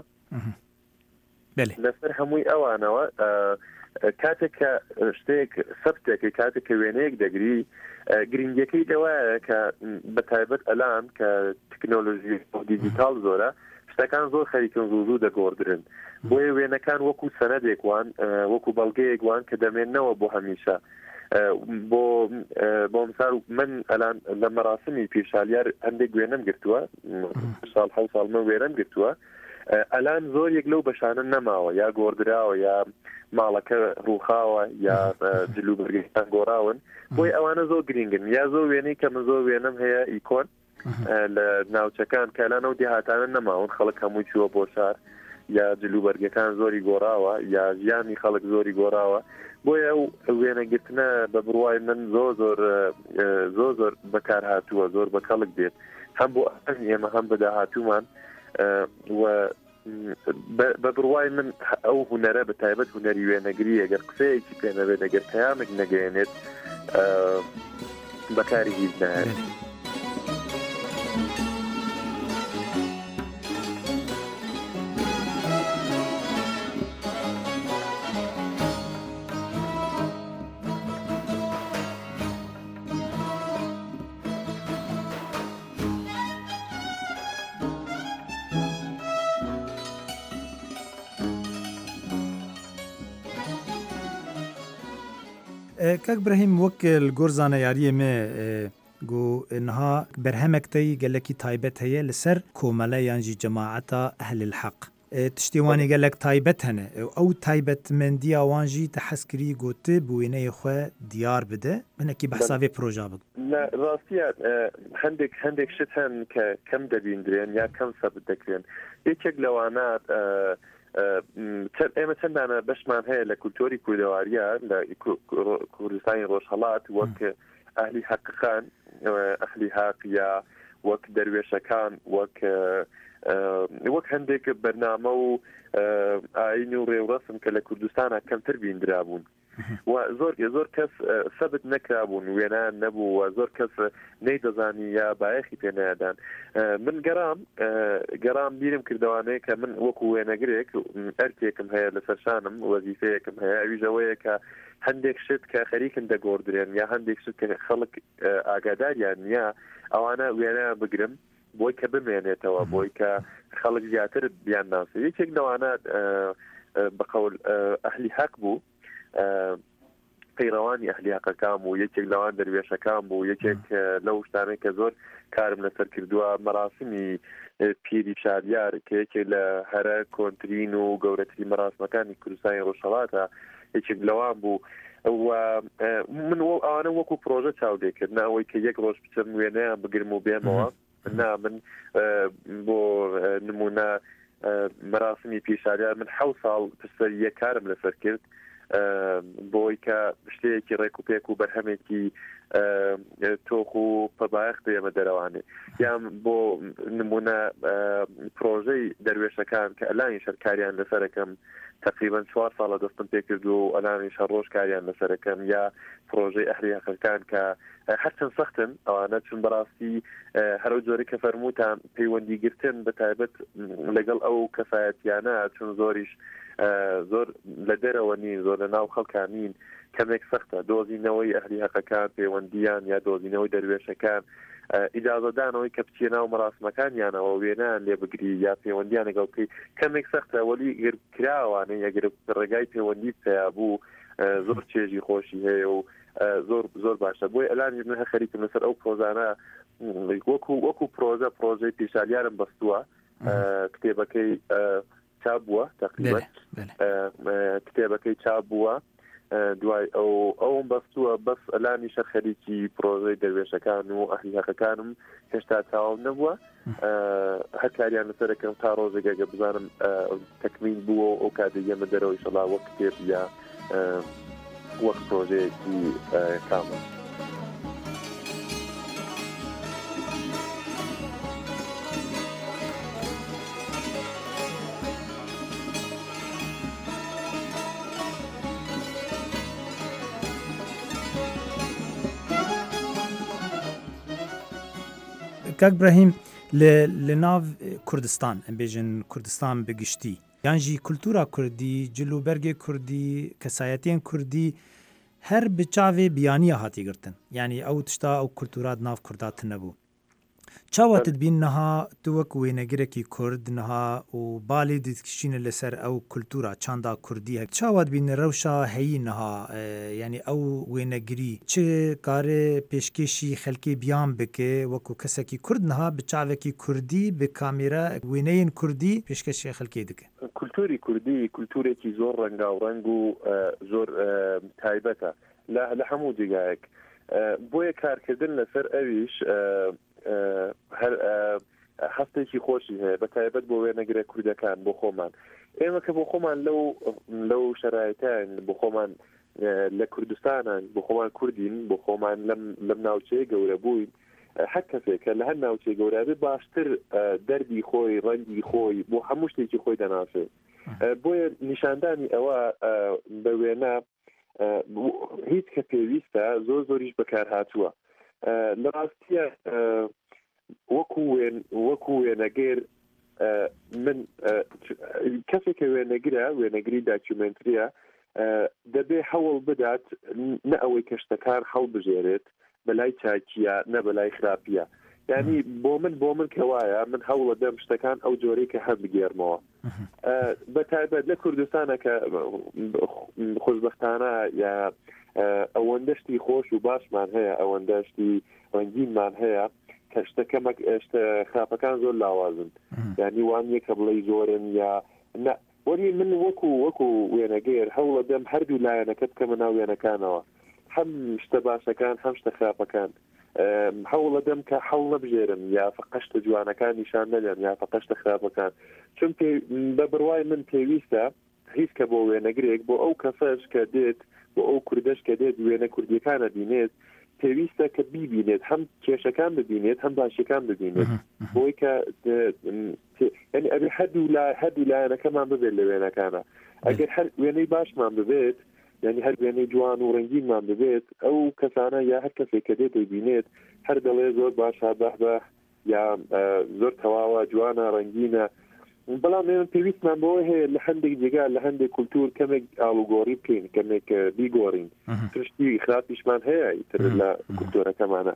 لەسەر هەمووی ئەوانەوە کاتێک کە شتێک سەبتێکی کاتێک کە وێنەیەک دەگری گرنگەکەی دەوایە کە بە تایبەت ئەلان کە تکنۆلۆژی دیجیتال زۆرە شتەکان زۆر خەریکن زوو دەگۆڕدرن بۆیە وێنەکان وەکو سەنەدێکوان وەکو بەڵگەیەکوان کە دەمێننەوە بۆ هەمیشە بۆ بۆ مثال من ئەلان لە مەراسمی پیرشالیار هەندێک وێنەم گرتووە ساڵ حەوت ساڵ من وێنەم گرتووە ئەلان زۆر یەک لەو بەشانە نەماوە یا گۆڕدراوە یا ماڵەکە ڕووخاوە یا جلو بەرگەکان گۆڕاون بۆی ئەوانە زۆر گرنگن یا زۆر وێنەی کە من زۆر وێنەم هەیە ئیکۆن لە ناوچەکان کە لەنەو دیهاتانە نەماون خەڵک هەمووی چووە بۆ شار یا جلوبەرگەکان زۆری گۆڕاوە یا ژیانی خەڵک زۆری گۆڕاوە بۆیە ئەو وێنەگرتنە بە بڕوای من زۆر زۆر زۆر زۆر بەکار هاتووە زۆر بە کەڵک دێت هەم بۆ ئێمە هەم بە داهاتوومان و بە بڕوای من ئەو هوەرە بە تایبەت هوەری وێنەگری ئەگەر قسەیەکی پێنەبێت ئەگەر پەیامێک نەگەیەنێت بەکاری هیچ نایێت. کاک براهیم وەک گۆر زانەیاریە مێ گو نها بەرهەمێکتەی گەلێکی تایبەت هەیە لەسەر کۆمەلە یانجی جەماعەتە ئەهل الحەق تشتیوانی گەلێک تایبەت هەنە ئەو تایبەتمەندی ئاوانژی تەحەسکری گوتە بوێنەی خۆ دیار بدە بنەکی بەحساوێ پرۆژا بک ڕاستیە هەندێک هەندێک شت هەن کە کەم دەبیندرێن یا کەم سەبت دەکرێن یەکێک لەوانات ئێمە چەندانە بەشمان هەیە لە کولتۆری کوردەواریە لە کوردستانی ڕۆژهەڵات وەک ئەهلی حەقەکان ئەهلی حەق یا وەک دەروێشەکان وەک وەک هەندێک بەرنامە و ئاین و ڕێوڕەسم کە لە کوردستانە کەمتر بیندرابوون و زۆر زۆر کەس سەبت نەکرابوون وێنان نەبوو و زۆر کەس نەیدەزانی یا بایەخی پێنایدان من گەرام گەرام بیرم کردوانەیە کە من وەکو وێنەگرێک ئەرکێکم هەیە لەسەر شانم وەزیفەیەکم هەیە ئەویژەوەیە کە هەندێک شت کە خەریکن دەگۆڕدرێن یا هەندێک شت کە خەڵک ئاگاداریان نییە ئەوانە وێنە بگرم بۆی کە بمێنێتەوە بۆی کە خەڵک زیاتر بیان ناسێ یەکێک لەوانە بەقەول ئەهلی حەق بوو پەیڕەوانی ئەهلی حەقەکان بوو یەکێک لەوان دەروێشەکان بوو یەکێک لەو شتانەی کە زۆر کارم لەسەر کردووە مەراسمی پیری شادیار کە یەکێک لە هەرە کۆنترین و گەورەترین مەراسمەکانی کوردستانی ڕۆژهەڵاتە یەکێک لەوان بوو و من ئەوانە وەکو پرۆژە چاودێکرد ناوەی کە یەک ڕۆژ بچم وێنەیان بگرم و بێمەوە نا من بۆ نمونە مەراسمی پیشاریار من حەوت ساڵ پسەر یەک کارم لەسەر کرد بۆی کە شتەیەکی ڕێک و پێک و بەرهەمێکی تۆخ و پەبایەخ ئێمە دەرەوانێ یان بۆ نمونە پرۆژەی دەروێشەکان کە ئەلانی شەرکاریان لەسەرەکەم تقریبان چوار ساڵە دەستم پێ کرد و ئەلانی شەڕ ڕۆژ کاریان لەسەرەکەم یا پرۆژەی ئەهلی حەقەکان کە هەرچەند سەختن ئەوانە چون بەڕاستی هەرو جۆرە کە فەرمووتان پەیوەندیگرتن بە تایبەت لەگەڵ ئەو کەفایەتیانە چون زۆریش زۆر لە دەرەوە نین زۆر لە ناو خەڵکان نین کەمێک سەختە دۆزینەوەی ئەهلی حەقەکان پەیوەندیان یا دۆزینەوەی دەروێشەکان ئیجازەدانەوەی کە بچێ ناو مەراسمەکانیانەوە وێنان لێ بگری یا پەیوەندیان لەگەڵ بکەی کەمێک سەختە وەلی گرکراوانەی ئەگەر ڕێگای پەیوەندی پێیا بوو زۆر چێژی خۆشی هەیە و زۆر زۆر باشە بۆی ئەلانی من هە خەریکم لەسەر ئەو پرۆزانە وەکو وەکو پرۆژە پرۆژەی پیشاریارم بەستووە کتێبەکەی چاپ بووە تقریبا کتێبەکەی چاپ بووە دوای ئەو ئەوم بەستووە بەس ئەلانی شەر خەریکی پرۆژەی دەروێشەکان و ئەهلی حەقەکانم هێشتا چاوم نەبووە هەر کاریان لەسەرەکەم تا ڕۆژێکەگە بزانم تەکمیل بووە ئەو کاتێ ئێمە دەرەوە ئینشەڵا وەک کتێب یا وەک پرۆژەیەکی کامل. کاک براهیم لە ناو کوردستان ئەم بێژن کوردستان بگشتی یانجی کولتورا کوردی جلوبەرگێ کوردی کەسایەتیان کوردی هەر bi çavê biyaniya hatî girtin yanî ew tişta ew kultûra nav Kurda tune bû çawa tu dibîn niha tu wek wênegirekî Kurd niha û balê dikişîne li ser ew kultûra çanda Kurdî hek çawa dibîn rewşa heyî niha yanî ew wênegirî çi karê pêşkêşî xelkê biyan bike wekû kesekî Kurd niha bi çavekî Kurdî bi kamêra wêneyên Kurdî pêşkêşê xelkê dike. کولتوری کوردی کولتورێکی زۆر ڕەنگاوڕەنگ و زۆر تایبەتە لە هەموو جێگایەک بۆیە کارکردن لەسەر ئەویش هەر هەستێکی خۆشی هەیە بە تایبەت بۆ وێنەگرە کوردەکان بۆ خۆمان ئێمە کە بۆ خۆمان لەو لەو شەرایەتیان بۆ خۆمان لە کوردستانان بۆ خۆمان کوردین بۆ خۆمان لەم ناوچەیە گەورە بووین هەر کەسێکە لە هەر ناوچەی گەورە باشتر دەردی خۆی ڕەنگی خۆی بۆ هەموو شتێکی خۆی دەناسێت بۆیە نیشاندانی ئەوە بە وێنە هیچ کە پێویستە زۆر زۆریش بەکار هاتووە لە ڕاستیە وەکو وەکو وێنەگەر من کەسێکە وێنەگرە وێنەگری داکیومنتریە دەبێ هەوڵ بدات نە ئەوەی کەشتەکان هەڵبژێرێت بەلای چاکیە نە بەلای خراپیە یعنی بۆ من بۆ من کەوایە من هەوڵە دەم شتەکان ئەو جۆرەی کە هەم بگێرمەوە بە تایبەت لە کوردستانە کە خۆشبەختانە یا ئەوەندەشتی خۆش و باشمان هەیە ئەوەندەشتی ڕەنگینمان هەیە کە شتەکەمە خراپەکان زۆر لاوازن یعنی وان یەکە بڵێ زۆرن یا نە وەری من وەکو وەکو وێنەگەر هەوڵە دەم هەردوو لایەنەکە بکەمە ناو وێنەکانەوە هەم شتە باشەکان هەم شتە خراپەکان هەوڵە دەم کە هەوڵ نەبژێرم یا فقەشتە جوانەکان نیشان نەدەم یا فقەشتە خراپەکان چون بە بڕوای من پێویستە هیچ کە بۆ وێنەگرێک بۆ ئەو کەسەش کە دێت بۆ ئەو کوردەش کە دێت وێنە کوردیەکانە بینێت پێویستە کە بیبینێت هەم کێشەکان ببینێت هەم باشەکان ببینێت بۆی کە یعنی ئەبێ هەردوو هەردوو لایەنەکەمان ببێت لە وێنەکانە ئەگەر هەر وێنەی باشمان ببێت یعنی هەر وێنەی جوان و ڕەنگینمان ببێت ئەو کەسانە یا هەر کەسێک کە دێت دەیبینێت هەر دەڵێ زۆر باشە بەح یا زۆر تەواوە جوانە ڕەنگینە بەڵام ئێمە پێویستمان بەوە هەیە لە هەندێک جێگا لە هەندێک کولتور کەمێک ئاڵوگۆڕی بکەین کەمێک بیگۆڕین ترشتی خراپیشمان هەیە تر لە کولتۆرەکەمانە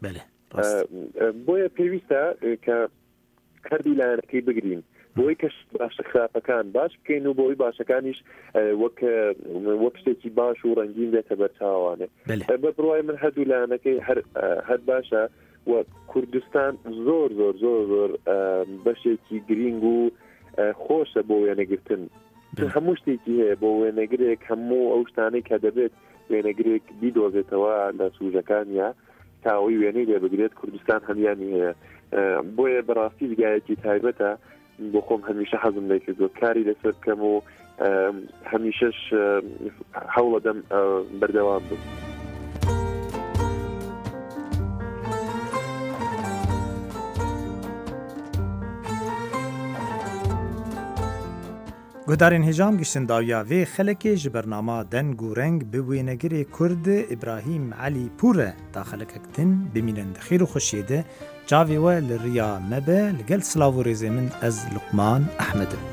بۆیە پێویستە کە هەردوو لایەنەکەی بگرین بۆی کەش باشە خراپەکان باش بکەین و بۆی باشەکانیش وەک وەک شتێکی باش و ڕەنگین دێتە بەرچاوانێ بە بڕوای من هەردوو لایەنەکەی هەر باشە و کوردستان زۆر زۆر زۆر زۆر بەشێکی گرنگ و خۆشە بۆ وێنەگرتن هەموو شتێکی هەیە بۆ وێنەگرێک هەموو ئەو شتانەی کە دەبێت وێنەگرێک بیدۆزێتەوە لە سوژەکانیا تاوەی وێنەی لێ بگرێت کوردستان هەمیانی هەیە بۆیە بەڕاستی دیگایەکی تایبەتە بۆ خۆم هەمیشە حەزم دەکردوە کاری لەسەر بکەم و هەمیشەش هەوڵە دەم بەردەوام بم گهدارên hêjam giştin dawiya vê xelekê ji bernama deng û reng bi wênegirê Kurd İbrahîm Elî Pûre ta xelekek din bimînin di xêr û xweşiyê de cavê we li riya me be li gel silav û rêzê min ez Luqman Ehmed im.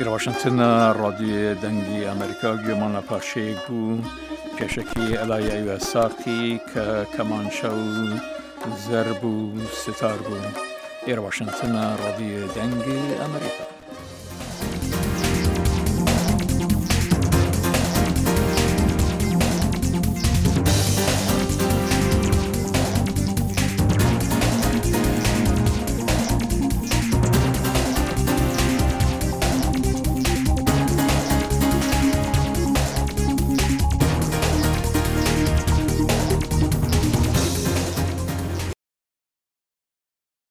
إلى واشنطن راديو دنگی امریکا گمان پاشیگ بو پیشکی علای ایو ساقی که کمانشو زربو ستار بو إلى واشنطن راديو دنگی امریکا